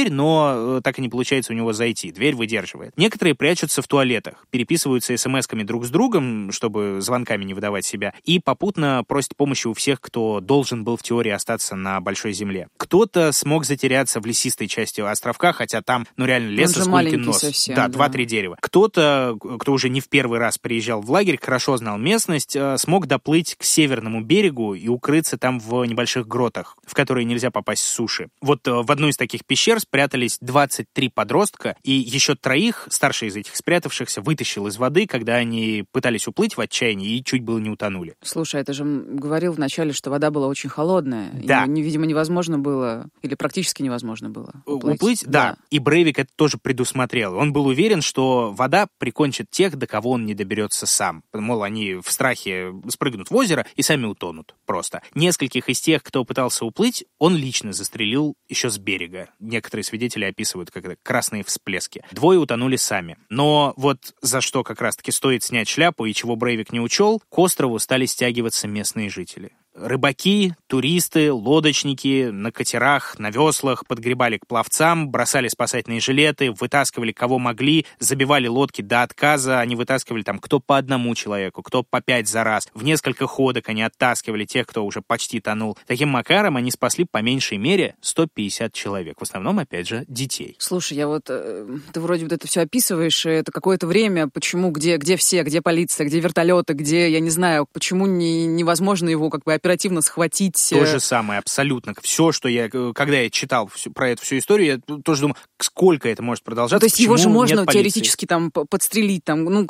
дверь, но так и не получается у него зайти. Дверь выдерживает. Некоторые прячутся в туалетах, переписываются смс-ками друг с другом, чтобы звонками не выдавать себя, и попутно просят помощи у всех, кто должен был в теории остаться на большой земле. Кто-то смог затеряться в лесистой части островка, хотя там, реально леса с гулькин нос. Совсем, да, 2-3 дерева. Кто-то, кто уже не в первый раз приезжал в лагерь, хорошо знал местность, смог доплыть к северному берегу и укрыться там в небольших гротах, в которые нельзя попасть с суши. Вот в одну из таких пещер спрятались 23 подростка, и еще 3, старший из этих спрятавшихся, вытащил из воды, когда они пытались уплыть в отчаянии и чуть было не утонули. Слушай, это же говорил вначале, что вода была очень холодная. Да. И, видимо, невозможно было, или практически невозможно было уплыть. Да. И Брейвик это тоже предусмотрел. Он был уверен, что вода прикончит тех, до кого он не доберется сам. Мол, они в страхе спрыгнут в озеро и сами утонут просто. Нескольких из тех, кто пытался уплыть, он лично застрелил еще с берега. Некоторые свидетели описывают как красные всплески. 2 утонули сами. Но вот за что как раз-таки стоит снять шляпу и чего Брейвик не учел, к острову стали стягиваться местные жители. Рыбаки, туристы, лодочники на катерах, на веслах подгребали к пловцам, бросали спасательные жилеты, вытаскивали кого могли, забивали лодки до отказа. Они вытаскивали там кто по 1 человеку, кто по 5 за раз. В несколько ходок они оттаскивали тех, кто уже почти тонул. Таким макаром они спасли по меньшей мере 150 человек. В основном, опять же, детей. Слушай, я ты вроде это все описываешь, это какое-то время, почему, где все, где полиция, где вертолеты, где, я не знаю, почему невозможно его оперативно схватить. То же самое, абсолютно. Все, что когда я читал про эту всю историю, я тоже думал, сколько это может продолжаться. То есть его же можно теоретически подстрелить,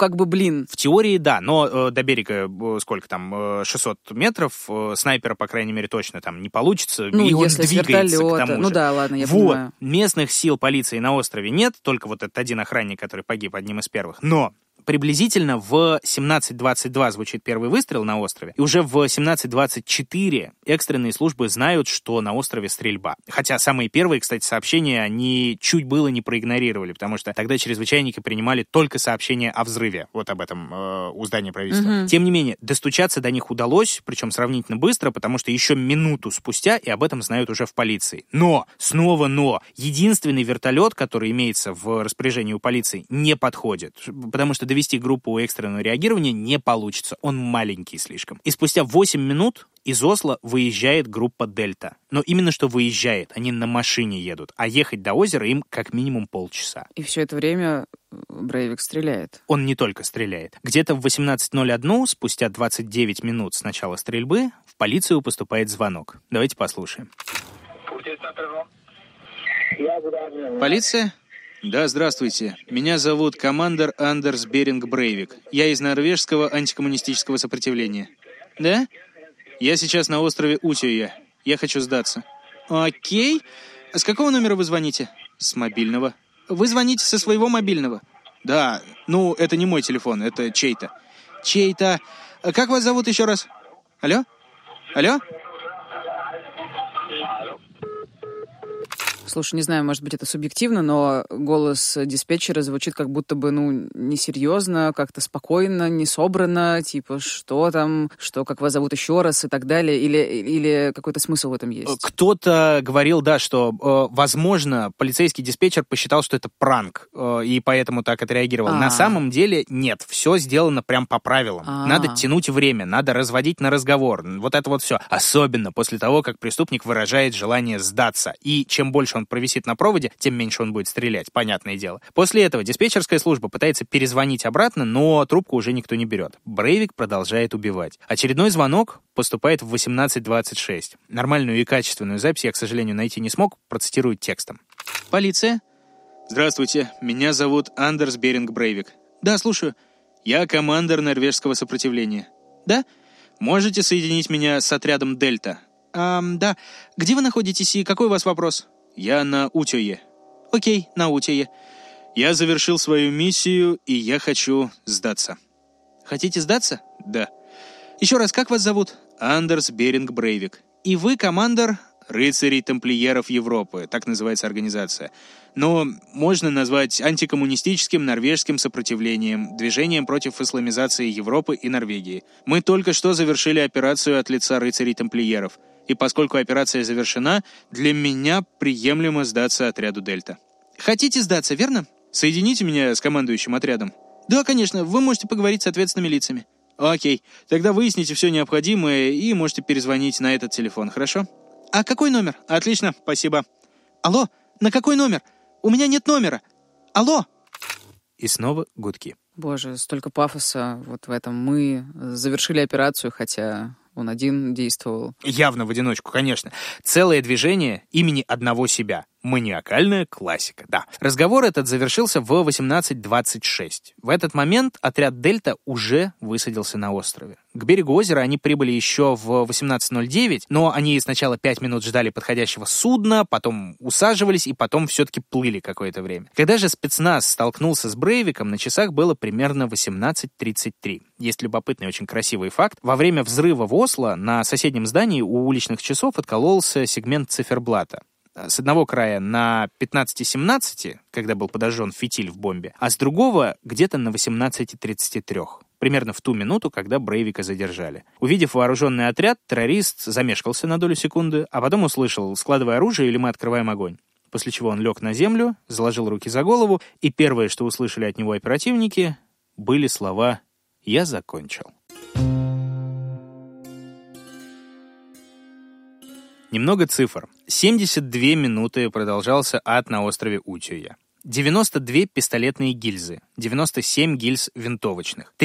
В теории, да, но до берега сколько там, 600 метров, снайпера, по крайней мере, точно там не получится, и он двигается к тому же. Да, ладно, я понимаю. Местных сил полиции на острове нет, только вот этот один охранник, который погиб одним из первых, но приблизительно в 17:22 звучит первый выстрел на острове, и уже в 17:24 экстренные службы знают, что на острове стрельба. Хотя самые первые, кстати, сообщения они чуть было не проигнорировали, потому что тогда чрезвычайники принимали только сообщения о взрыве, вот об этом у здания правительства. Тем не менее, достучаться до них удалось, причем сравнительно быстро, потому что еще минуту спустя, и об этом знают уже в полиции. Но, снова но, единственный вертолет, который имеется в распоряжении у полиции, не подходит, потому что довести группу экстренного реагирования не получится. Он маленький слишком. И спустя 8 минут из Осло выезжает группа «Дельта». Но именно что выезжает. Они на машине едут. А ехать до озера им как минимум полчаса. И все это время Брейвик стреляет. Он не только стреляет. Где-то в 18:01, спустя 29 минут с начала стрельбы, в полицию поступает звонок. Давайте послушаем. Полиция? Да, здравствуйте. Меня зовут командор Андерс Беринг Брейвик. Я из норвежского антикоммунистического сопротивления. Да? Я сейчас на острове Утøя. Я хочу сдаться. Окей. А с какого номера вы звоните? С мобильного. Вы звоните со своего мобильного? Да. Это не мой телефон, это чей-то. Чей-то. А как вас зовут еще раз? Алло? Алло? Слушай, не знаю, может быть, это субъективно, но голос диспетчера звучит как будто бы, несерьезно, как-то спокойно, не собрано, типа, что там, как вас зовут еще раз и так далее, или какой-то смысл в этом есть? Кто-то говорил, да, что, возможно, полицейский диспетчер посчитал, что это пранк, и поэтому так отреагировал. На самом деле нет, все сделано прям по правилам. Надо тянуть время, надо разводить на разговор, вот это вот все. Особенно после того, как преступник выражает желание сдаться. И чем больше он провисит на проводе, тем меньше он будет стрелять, понятное дело. После этого диспетчерская служба пытается перезвонить обратно, но трубку уже никто не берет. Брейвик продолжает убивать. Очередной звонок поступает в 18:26. Нормальную и качественную запись я, к сожалению, найти не смог, процитирую текстом. Полиция? Здравствуйте, меня зовут Андерс Беринг Брейвик. Да, слушаю. Я командор норвежского сопротивления. Да? Можете соединить меня с отрядом «Дельта»? Да. Где вы находитесь и какой у вас вопрос? Я на Утøя. Окей, на Утøя. Я завершил свою миссию, и я хочу сдаться. Хотите сдаться? Да. Еще раз, как вас зовут? Андерс Беринг Брейвик. И вы командор рыцарей-тамплиеров Европы, так называется организация. Но можно назвать антикоммунистическим норвежским сопротивлением, движением против исламизации Европы и Норвегии. Мы только что завершили операцию от лица рыцарей-тамплиеров. И поскольку операция завершена, для меня приемлемо сдаться отряду «Дельта». Хотите сдаться, верно? Соедините меня с командующим отрядом. Да, конечно, вы можете поговорить с ответственными лицами. Окей, тогда выясните все необходимое и можете перезвонить на этот телефон, хорошо? А какой номер? Отлично, спасибо. Алло, на какой номер? У меня нет номера. Алло! И снова гудки. Боже, столько пафоса вот в этом. Мы завершили операцию, хотя он один действовал. Явно в одиночку, конечно. Целое движение имени одного себя. Маниакальная классика, да. Разговор этот завершился в 18:26. В этот момент отряд «Дельта» уже высадился на острове. К берегу озера они прибыли еще в 18:09, но они сначала 5 минут ждали подходящего судна, потом усаживались и потом все-таки плыли какое-то время. Когда же спецназ столкнулся с Брейвиком, на часах было примерно 18:33. Есть любопытный, очень красивый факт. Во время взрыва в Осло на соседнем здании у уличных часов откололся сегмент циферблата. С одного края на 15:17, когда был подожжен фитиль в бомбе, а с другого где-то на 18:33. Примерно в ту минуту, когда Брейвика задержали. Увидев вооруженный отряд, террорист замешкался на долю секунды, а потом услышал: «Складывай оружие, или мы открываем огонь». После чего он лег на землю, заложил руки за голову, и первое, что услышали от него оперативники, были слова «Я закончил». Немного цифр. 72 минуты продолжался ад на острове Утюя. 92 пистолетные гильзы, 97 гильз винтовочных,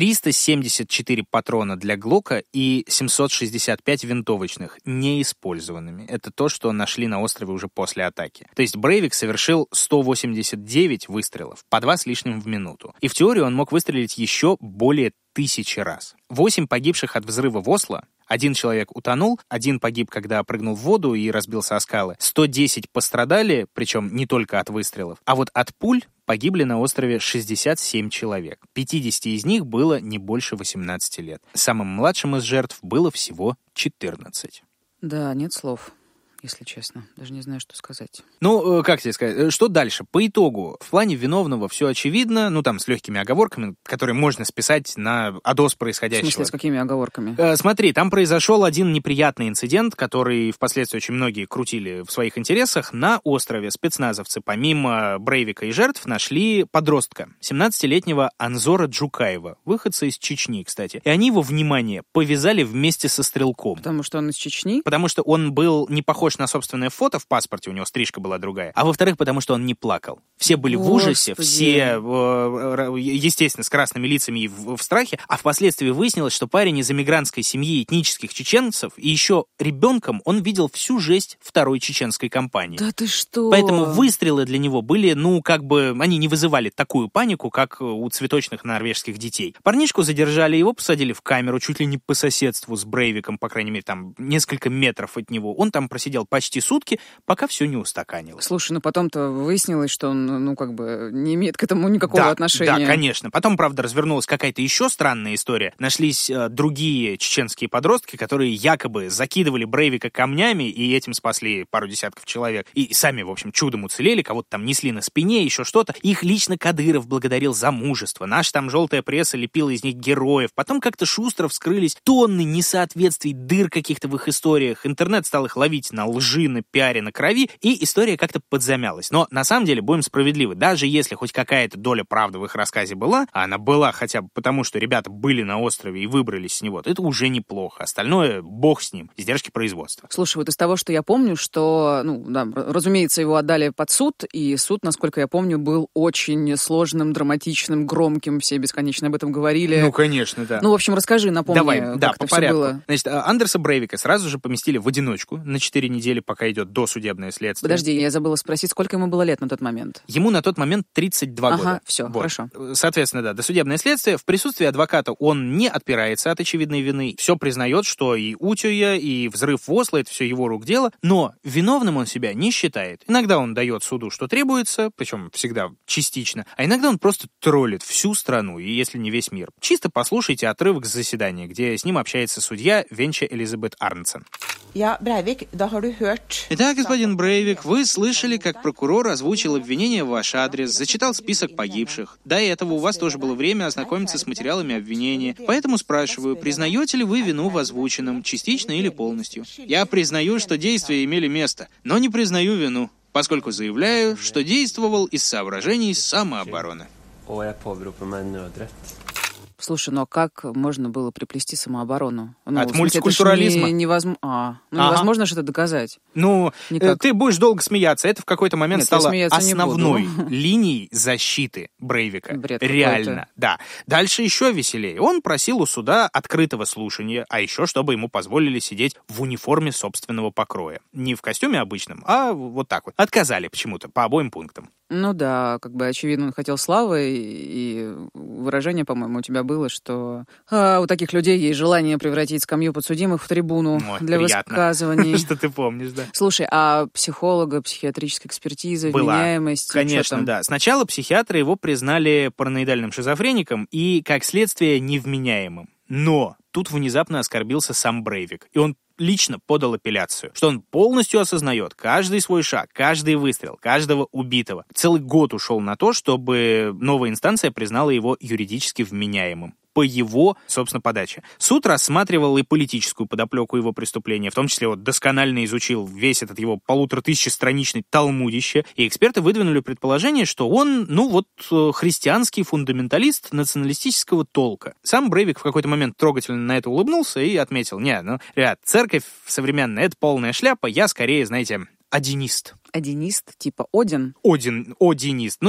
374 патрона для Глока и 765 винтовочных, неиспользованными. Это то, что нашли на острове уже после атаки. То есть Брейвик совершил 189 выстрелов, по 2 с лишним в минуту. И в теории он мог выстрелить еще более 1000 раз. 8 погибших от взрыва в Осло. 1 человек утонул, 1 погиб, когда прыгнул в воду и разбился о скалы. 110 пострадали, причем не только от выстрелов. А вот от пуль погибли на острове 67 человек. 50 из них было не больше 18 лет. Самым младшим из жертв было всего 14. Да, нет слов, если честно. Даже не знаю, что сказать. Ну, как тебе сказать, что дальше? По итогу, в плане виновного все очевидно, ну, там, с легкими оговорками, которые можно списать на АДОС происходящего. В смысле, с какими оговорками? Смотри, там произошел один неприятный инцидент, который впоследствии очень многие крутили в своих интересах. На острове спецназовцы, помимо Брейвика и жертв, нашли подростка, 17-летнего Анзора Джукаева, выходца из Чечни, кстати. И они его, внимание, повязали вместе со стрелком. Потому что он из Чечни? Потому что он был не похож на собственное фото в паспорте, у него стрижка была другая, а во-вторых, потому что он не плакал. Все были в ужасе, все, естественно, с красными лицами и в страхе, а впоследствии выяснилось, что парень из эмигрантской семьи этнических чеченцев, и еще ребенком он видел всю жесть второй чеченской кампании. Да ты что? Поэтому выстрелы для него были, они не вызывали такую панику, как у цветочных норвежских детей. Парнишку задержали, его посадили в камеру, чуть ли не по соседству с Брейвиком, по крайней мере, там несколько метров от него. Он там просидел почти сутки, пока все не устаканилось. Слушай, потом-то выяснилось, что он, не имеет к этому никакого отношения. Да, конечно. Потом, правда, развернулась какая-то еще странная история. Нашлись другие чеченские подростки, которые якобы закидывали Брейвика камнями и этим спасли пару десятков человек. И сами, в общем, чудом уцелели, кого-то там несли на спине, еще что-то. Их лично Кадыров благодарил за мужество. Наша там желтая пресса лепила из них героев. Потом как-то шустро вскрылись тонны несоответствий, дыр каких-то в их историях. Интернет стал их ловить на лжи, на пиаре, на крови, и история как-то подзамялась. Но на самом деле, будем справедливы, даже если хоть какая-то доля правды в их рассказе была, а она была хотя бы потому, что ребята были на острове и выбрались с него, то это уже неплохо. Остальное, бог с ним, издержки производства. Слушай, из того, что я помню, что, разумеется, его отдали под суд, и суд, насколько я помню, был очень сложным, драматичным, громким, все бесконечно об этом говорили. Ну, конечно, да. В общем, расскажи, напомни, Давай, как по это порядку. все было. Значит, Андерса Брейвика сразу же поместили в одиночку на 4 недели, пока идет досудебное следствие. Подожди, я забыла спросить, сколько ему было лет на тот момент? Ему на тот момент 32 года. Ага, все, хорошо. Соответственно, да, досудебное следствие. В присутствии адвоката он не отпирается от очевидной вины. Все признает, что и Утюя, и взрыв в Осло — это все его рук дело. Но виновным он себя не считает. Иногда он дает суду, что требуется, причем всегда частично, а иногда он просто троллит всю страну, и если не весь мир. Чисто послушайте отрывок с заседания, где с ним общается судья Венча Элизабет Арнсен. Ja, Breivik, da har du Итак, господин Брейвик, вы слышали, как прокурор озвучил обвинение в ваш адрес, зачитал список погибших. До этого у вас тоже было время ознакомиться с материалами обвинения. Поэтому спрашиваю, признаете ли вы вину в озвученном, частично или полностью? Я признаю, что действия имели место, но не признаю вину, поскольку заявляю, что действовал из соображений самообороны. Слушай, ну а как можно было приплести самооборону? Ну, От в смысле, мультикультурализма. это ж невозможно же это доказать. Ну, Никак. ты будешь долго смеяться. Это в какой-то момент Нет, я стало смеяться не основной буду. линией защиты Брейвика. Бред Реально, какой-то. да. Дальше еще веселее. Он просил у суда открытого слушания, а еще чтобы ему позволили сидеть в униформе собственного покроя. Не в костюме обычном, а вот так вот. Отказали почему-то по обоим пунктам. Ну да, как бы очевидно, он хотел славы, и выражение, по-моему, у тебя было, что у таких людей есть желание превратить скамью подсудимых в трибуну Вот, для приятно. высказываний. Что ты помнишь, да? Слушай, а психолога, психиатрическая экспертиза, Была. вменяемость? Конечно, что там? да. Сначала психиатры его признали параноидальным шизофреником и, как следствие, невменяемым. Но тут внезапно оскорбился сам Брейвик, и он лично подал апелляцию, что он полностью осознает каждый свой шаг, каждый выстрел, каждого убитого. Целый год ушел на то, чтобы новая инстанция признала его юридически вменяемым. По его, собственно, подаче. Суд рассматривал и политическую подоплеку его преступления, в том числе вот досконально изучил весь этот его 1500-страничный талмудище, и эксперты выдвинули предположение, что он, христианский фундаменталист националистического толка. Сам Брейвик в какой-то момент трогательно на это улыбнулся и отметил: ребят, церковь современная — это полная шляпа, я скорее, одинист. Одинист, типа Один? Одинист.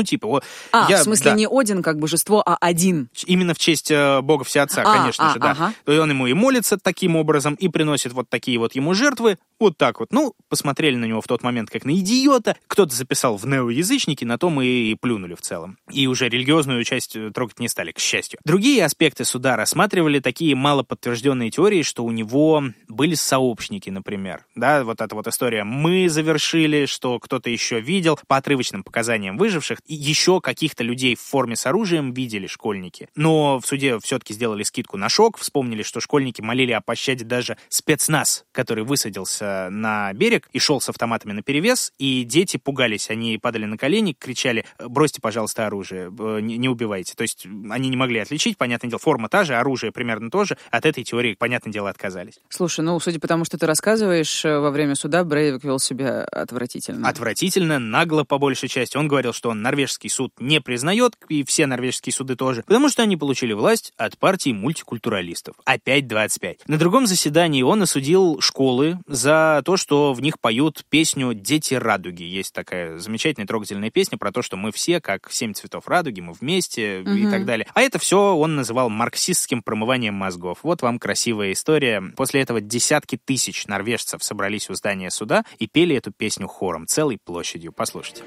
В смысле не Один как божество, а один. Именно в честь Бога Всеотца, конечно же, да. Ага. То есть он ему и молится таким образом, и приносит вот такие вот ему жертвы, вот так вот. Посмотрели на него в тот момент как на идиота, кто-то записал в неоязычники, на том и плюнули в целом. И уже религиозную часть трогать не стали, к счастью. Другие аспекты суда рассматривали такие малоподтвержденные теории, что у него были сообщники, например. Да, вот эта вот история «мы завершили», что кто-то еще видел, по отрывочным показаниям выживших, и еще каких-то людей в форме с оружием видели школьники. Но в суде все-таки сделали скидку на шок, вспомнили, что школьники молили о пощаде даже спецназ, который высадился на берег и шел с автоматами наперевес, и дети пугались, они падали на колени, кричали: «Бросьте, пожалуйста, оружие, не убивайте». То есть они не могли отличить, понятное дело, форма та же, оружие примерно то же, от этой теории, понятное дело, отказались. Слушай, судя по тому, что ты рассказываешь, во время суда Брейвик вел себя отвратительно. Отвратительно, нагло по большей части. Он говорил, что он норвежский суд не признает, и все норвежские суды тоже, потому что они получили власть от партии мультикультуралистов. Опять 25. На другом заседании он осудил школы за то, что в них поют песню «Дети радуги». Есть такая замечательная трогательная песня про то, что мы все как 7 цветов радуги, мы вместе и так далее. А это все он называл марксистским промыванием мозгов. Вот вам красивая история. После этого десятки тысяч норвежцев собрались у здания суда и пели эту песню хором, целой площадью. Послушайте.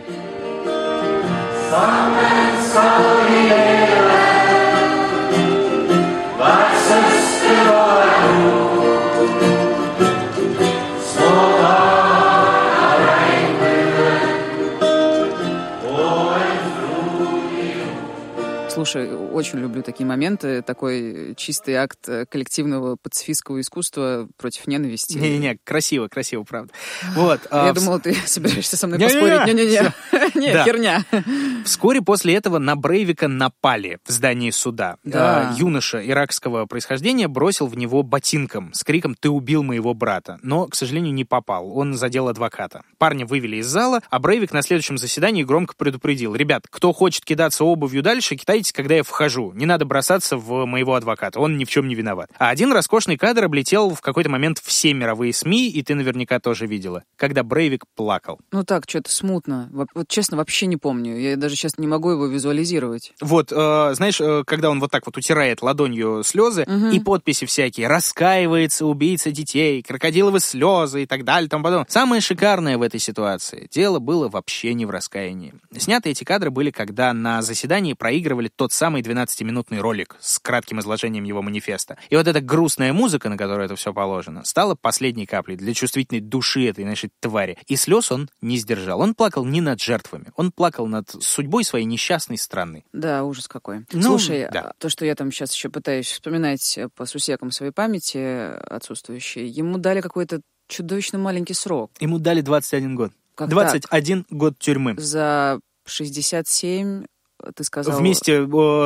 Слушай, очень люблю такие моменты, такой чистый акт коллективного пацифистского искусства против ненависти. Не-не-не, красиво, правда. Вот. Я думала, ты собираешься со мной поспорить. Не-не-не. Нет, херня. Вскоре после этого на Брейвика напали в здании суда. Да. Юноша иракского происхождения бросил в него ботинком с криком «Ты убил моего брата!», но, к сожалению, не попал. Он задел адвоката. Парня вывели из зала, а Брейвик на следующем заседании громко предупредил: «Ребят, кто хочет кидаться обувью дальше, кидайтесь, когда я вхожу. Не надо бросаться в моего адвоката, он ни в чем не виноват». А один роскошный кадр облетел в какой-то момент все мировые СМИ, и ты наверняка тоже видела, когда Брейвик плакал. Так, что-то смутно. Вот честно, вообще не помню. Я даже сейчас не могу его визуализировать. Вот, знаешь, когда он вот так вот утирает ладонью слезы, и подписи всякие: «Раскаивается убийца детей», «Крокодиловы слезы» и так далее, тому подобное. Самое шикарное в этой ситуации — дело было вообще не в раскаянии. Сняты эти кадры были, когда на заседании проигрывали тот самый 12-минутный ролик с кратким изложением его манифеста. И вот эта грустная музыка, на которую это все положено, стала последней каплей для чувствительной души этой нашей твари. И слез он не сдержал. Он плакал не над жертвами, он плакал над судьбой своей несчастной страны. Да, ужас какой. Слушай, то, что я там сейчас еще пытаюсь вспоминать по сусекам своей памяти отсутствующей, ему дали какое-то чудовищно маленький срок. Ему дали 21 год. Как 21 год тюрьмы. За 67, ты сказал... Вместе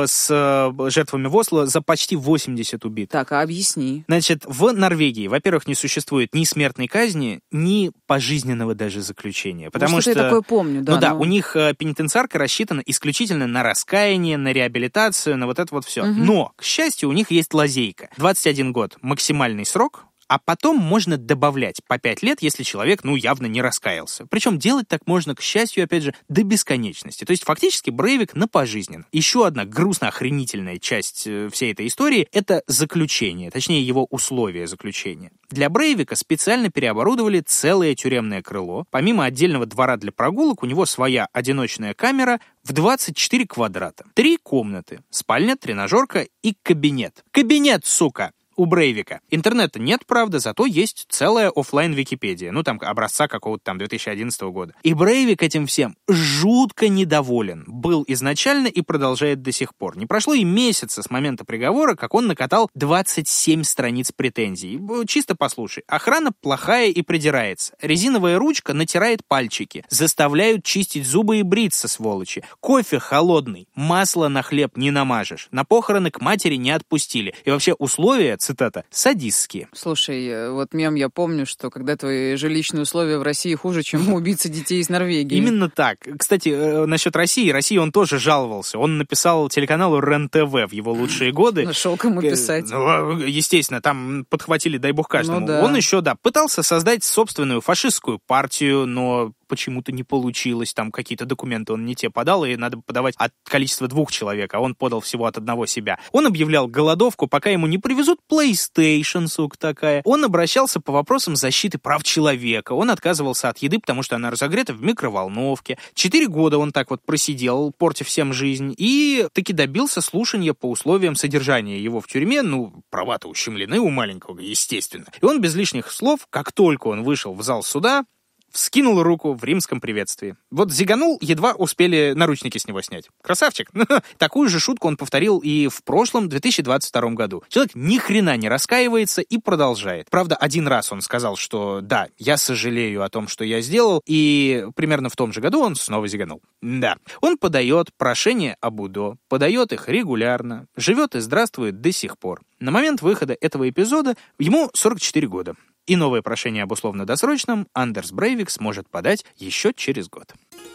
с жертвами в Осло за почти 80 убитых. Так, а объясни. Значит, в Норвегии, во-первых, не существует ни смертной казни, ни пожизненного даже заключения. Потому что я такое помню, да. Ну да, у них пенитенциарка рассчитана исключительно на раскаяние, на реабилитацию, на вот это вот все. Угу. Но, к счастью, у них есть лазейка. 21 год — максимальный срок, а потом можно добавлять по 5 лет, если человек, явно не раскаялся. Причем делать так можно, к счастью, опять же, до бесконечности. То есть фактически Брейвик на пожизненно. Еще одна грустно-охренительная часть всей этой истории — это заключение, точнее его условия заключения. Для Брейвика специально переоборудовали целое тюремное крыло. Помимо отдельного двора для прогулок, у него своя одиночная камера в 24 квадрата. 3 комнаты, спальня, тренажерка и кабинет. Кабинет, сука! У Брейвика. Интернета нет, правда, зато есть целая офлайн-википедия. Там образца какого-то 2011 года. И Брейвик этим всем жутко недоволен. Был изначально и продолжает до сих пор. Не прошло и месяца с момента приговора, как он накатал 27 страниц претензий. Чисто послушай. Охрана плохая и придирается. Резиновая ручка натирает пальчики. Заставляют чистить зубы и бриться, сволочи. Кофе холодный. Масло на хлеб не намажешь. На похороны к матери не отпустили. И вообще условия, цитата, садистские. Слушай, вот мем я помню, что когда твои жилищные условия в России хуже, чем у убийцы детей из Норвегии. Именно так. Кстати, насчет России он тоже жаловался. Он написал телеканалу РЕН-ТВ в его лучшие годы. Нашел кому писать. Естественно, там подхватили, дай бог каждому. Да. Он еще, пытался создать собственную фашистскую партию, но почему-то не получилось. Там какие-то документы он не те подал, и надо подавать от количества 2 человек, а он подал всего от 1 себя. Он объявлял голодовку, пока ему не привезут PlayStation, сука такая. Он обращался по вопросам защиты прав человека. Он отказывался от еды, потому что она разогрета в микроволновке. 4 года он так вот просидел, портя всем жизнь, и таки добился слушания по условиям содержания его в тюрьме. Права-то ущемлены у маленького, естественно. И он без лишних слов, как только он вышел в зал суда, вскинул руку в римском приветствии. Вот зиганул, едва успели наручники с него снять. Красавчик. Такую же шутку он повторил и в прошлом, 2022 году. Человек ни хрена не раскаивается и продолжает. Правда, один раз он сказал, что да, я сожалею о том, что я сделал, и примерно в том же году он снова зиганул. Да. Он подает прошение об УДО, подает их регулярно, живет и здравствует до сих пор. На момент выхода этого эпизода ему 44 года. И новое прошение об условно-досрочном Андерс Брейвик сможет подать еще через год.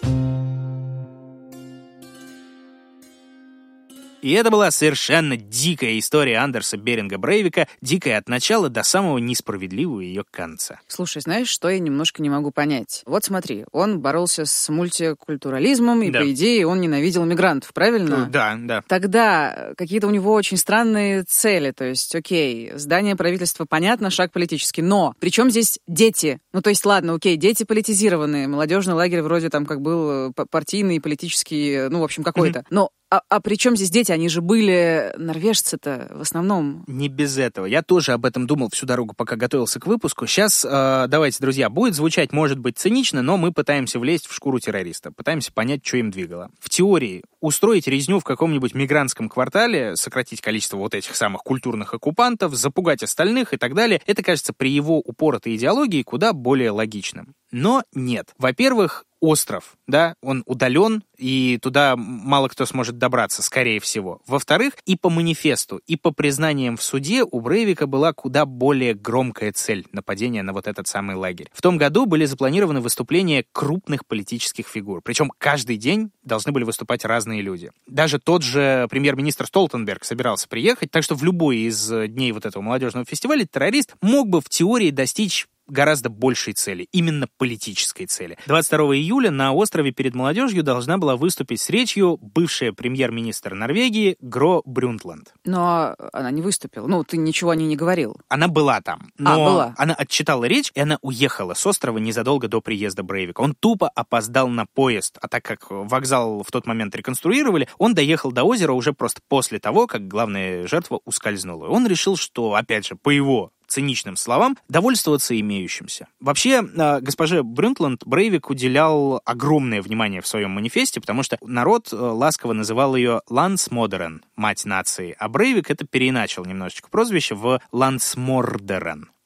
И это была совершенно дикая история Андерса Беринга Брейвика, дикая от начала до самого несправедливого ее конца. Слушай, знаешь, что я немножко не могу понять? Вот смотри, он боролся с мультикультурализмом, и, по идее, он ненавидел мигрантов, правильно? Да. Тогда какие-то у него очень странные цели, то есть, окей, здание правительства, понятно, шаг политический, но при чем здесь дети? То есть, ладно, окей, дети политизированные, молодежный лагерь вроде там как был партийный, политический, в общем, какой-то, но А при чем здесь дети? Они же были норвежцы-то в основном. Не без этого. Я тоже об этом думал всю дорогу, пока готовился к выпуску. Сейчас, давайте, друзья, будет звучать, может быть, цинично, но мы пытаемся влезть в шкуру террориста. Пытаемся понять, что им двигало. В теории, устроить резню в каком-нибудь мигрантском квартале, сократить количество вот этих самых культурных оккупантов, запугать остальных и так далее, это кажется при его упоротой идеологии куда более логичным. Но нет. Во-первых, остров, да, он удален, и туда мало кто сможет добраться, скорее всего. Во-вторых, и по манифесту, и по признаниям в суде у Брейвика была куда более громкая цель нападения на вот этот самый лагерь. В том году были запланированы выступления крупных политических фигур, причем каждый день должны были выступать разные люди. Даже тот же премьер-министр Столтенберг собирался приехать, так что в любой из дней вот этого молодежного фестиваля террорист мог бы в теории достичь гораздо большей цели, именно политической цели. 22 июля на острове перед молодежью должна была выступить с речью бывшая премьер-министр Норвегии Гро Брюнтланд. Но она не выступила. Ты ничего о ней не говорил. Она была там, но была. Она отчитала речь, и она уехала с острова незадолго до приезда Брейвика. Он тупо опоздал на поезд, а так как вокзал в тот момент реконструировали, он доехал до озера уже просто после того, как главная жертва ускользнула. Он решил, что, опять же, по его циничным словам, довольствоваться имеющимся. Вообще, госпоже Брюнтланд Брейвик уделял огромное внимание в своем манифесте, потому что народ ласково называл ее Лансмодерен, мать нации, а Брейвик это переиначил немножечко прозвище в Лансмордерен.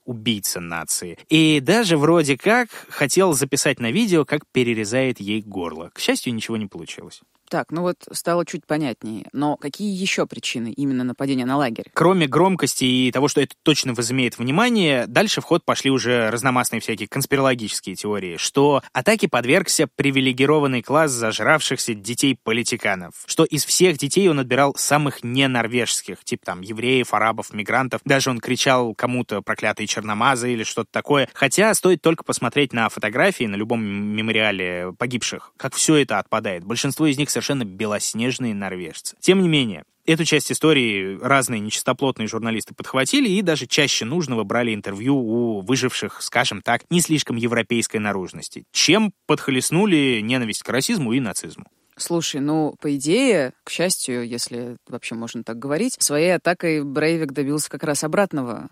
убийца нации. И даже вроде как хотел записать на видео, как перерезает ей горло. К счастью, ничего не получилось. Так, ну вот стало чуть понятнее. Но какие еще причины именно нападения на лагерь? Кроме громкости и того, что это точно возымеет внимание, дальше в ход пошли уже разномастные всякие конспирологические теории, что атаке подвергся привилегированный класс зажравшихся детей-политиканов, что из всех детей он отбирал самых ненорвежских, типа там евреев, арабов, мигрантов. Даже он кричал кому-то проклятые черномазы или что-то такое. Хотя стоит только посмотреть на фотографии на любом мемориале погибших, как все это отпадает. Большинство из них совершенно белоснежные норвежцы. Тем не менее, эту часть истории разные нечистоплотные журналисты подхватили и даже чаще нужного брали интервью у выживших, скажем так, не слишком европейской наружности, чем подхлестнули ненависть к расизму и нацизму. Слушай, ну, по идее, к счастью, если вообще можно так говорить, своей атакой Брейвик добился как раз обратного.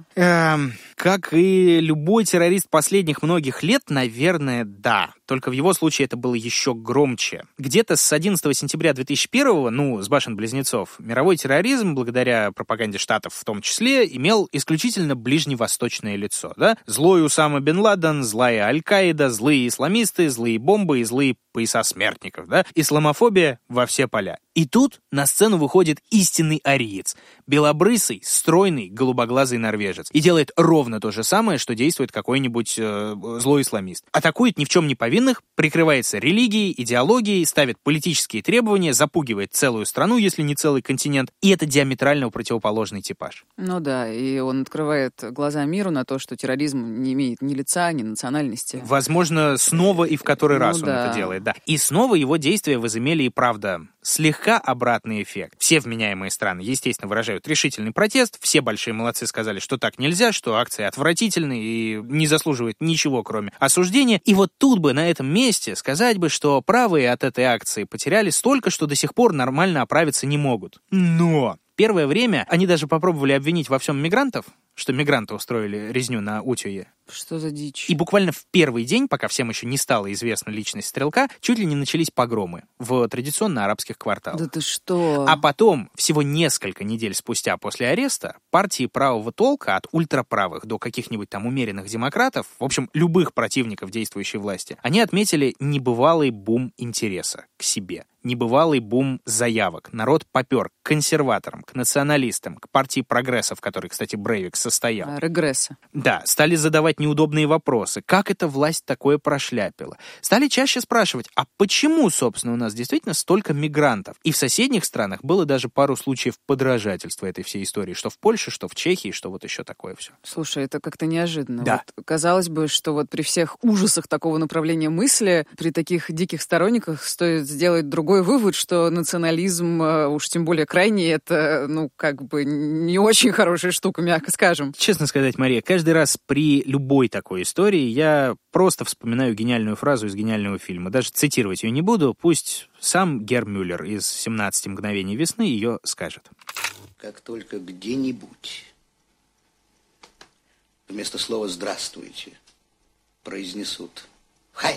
Как и любой террорист последних многих лет, наверное, да. Только в его случае это было еще громче. Где-то с 11 сентября 2001-го, с башен-близнецов, мировой терроризм, благодаря пропаганде Штатов в том числе, имел исключительно ближневосточное лицо. Да? Злой Усама бен Ладен, злая Аль-Каида, злые исламисты, злые бомбы и злые пояса смертников. Да? Исламофобия во все поля. И тут на сцену выходит истинный ариец. Белобрысый, стройный, голубоглазый норвежец. И делает ровно то же самое, что действует какой-нибудь злой исламист. Атакует ни в чем не повинных, прикрывается религией, идеологией, ставит политические требования, запугивает целую страну, если не целый континент. И это диаметрально противоположный типаж. Ну да, и он открывает глаза миру на то, что терроризм не имеет ни лица, ни национальности. Возможно, снова и в который раз он да. это делает, да. И снова его действия возымели и правда слегка обратный эффект. Все вменяемые страны, естественно, выражают решительный протест, все большие молодцы сказали, что так нельзя, что акции отвратительны и не заслуживают ничего, кроме осуждения. И вот тут бы, на этом месте, сказать бы, что правые от этой акции потеряли столько, что до сих пор нормально оправиться не могут. Но первое время они даже попробовали обвинить во всем мигрантов, что мигранты устроили резню на Утюе. Что за дичь? И буквально в первый день, пока всем еще не стала известна личность стрелка, чуть ли не начались погромы в традиционно арабских кварталах. Да ты что? А потом, всего несколько недель спустя после ареста, партии правого толка, от ультраправых до каких-нибудь там умеренных демократов, в общем, любых противников действующей власти, они отметили небывалый бум интереса к себе. Небывалый бум заявок. Народ попер к консерваторам, к националистам, к партии прогресса, в которой, кстати, Брейвик состоял. Регресса. Да, стали задавать неудобные вопросы. Как эта власть такое прошляпила? Стали чаще спрашивать, а почему, собственно, у нас действительно столько мигрантов? И в соседних странах было даже пару случаев подражательства этой всей истории. Что в Польше, что в Чехии, что вот еще такое все. Слушай, это как-то неожиданно. Да. Вот, казалось бы, что вот при всех ужасах такого направления мысли, при таких диких сторонниках стоит сделать другой вывод, что национализм, уж тем более крайний, это, не очень хорошая штука, мягко скажем. Честно сказать, Мария, каждый раз при любой такой истории я просто вспоминаю гениальную фразу из гениального фильма. Даже цитировать ее не буду, пусть сам Герр Мюллер из «17 мгновений весны» ее скажет. Как только где-нибудь вместо слова «здравствуйте» произнесут «Хайль»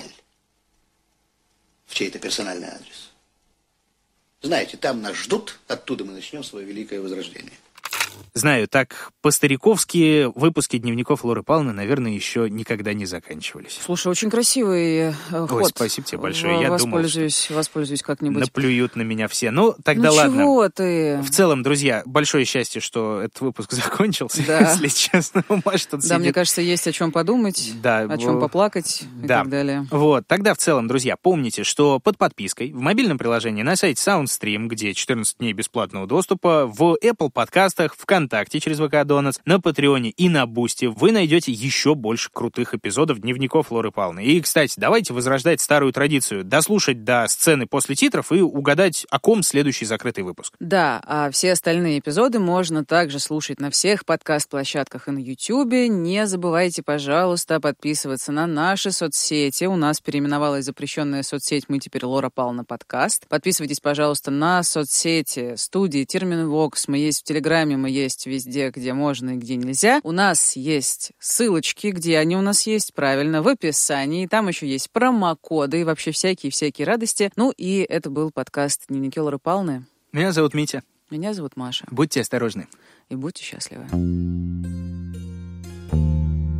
в чей-то персональный адрес, знаете, там нас ждут, оттуда мы начнем свое великое возрождение. Знаю, так по-стариковски выпуски дневников Лоры Павловны, наверное, еще никогда не заканчивались. Слушай, очень красивый ход. Ой, спасибо тебе большое. Я воспользуюсь как-нибудь. Наплюют на меня все. Ну, тогда ладно. Чего ты? В целом, друзья, большое счастье, что этот выпуск закончился, да. Если честно. Маша тут сидит. Мне кажется, есть о чем подумать, о чем поплакать и так далее. Вот, тогда в целом, друзья, помните, что под подпиской в мобильном приложении на сайте SoundStream, где 14 дней бесплатного доступа, в Apple подкастах, ВКонтакте через ВК Донатс, на Патреоне и на Бусти вы найдете еще больше крутых эпизодов дневников Лоры Павловны. И, кстати, давайте возрождать старую традицию, дослушать до сцены после титров и угадать, о ком следующий закрытый выпуск. Да, а все остальные эпизоды можно также слушать на всех подкаст-площадках и на Ютьюбе. Не забывайте, пожалуйста, подписываться на наши соцсети. У нас переименовалась запрещенная соцсеть, мы теперь Лора Павловна подкаст. Подписывайтесь, пожалуйста, на соцсети студии Терминвокс. Мы есть в Телеграме, мы есть везде, где можно и где нельзя. У нас есть ссылочки, где они у нас есть, правильно, в описании. Там еще есть промокоды и вообще всякие радости. Ну и это был подкаст «Дневники Лоры Павловны». Меня зовут Митя. Меня зовут Маша. Будьте осторожны. И будьте счастливы.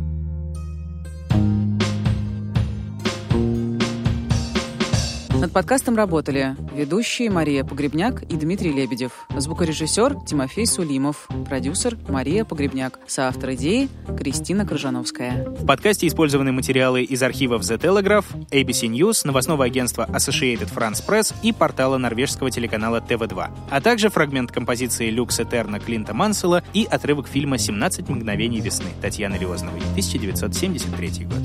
Над подкастом работали ведущие Мария Погребняк и Дмитрий Лебедев, звукорежиссер Тимофей Сулимов, продюсер Мария Погребняк, соавтор идеи Кристина Крыжановская. В подкасте использованы материалы из архивов The Telegraph, ABC News, новостного агентства Associated France Press и портала норвежского телеканала TV2, а также фрагмент композиции «Люкс Этерна» Клинта Мансела и отрывок фильма «17 мгновений весны» Татьяны Резновой, 1973 год.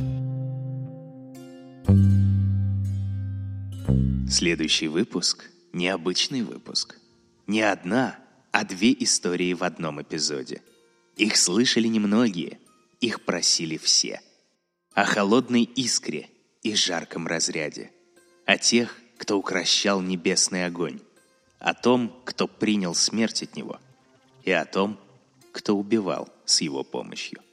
Следующий выпуск — необычный выпуск. Не одна, а 2 истории в одном эпизоде. Их слышали немногие, их просили все. О холодной искре и жарком разряде. О тех, кто укрощал небесный огонь. О том, кто принял смерть от него. И о том, кто убивал с его помощью.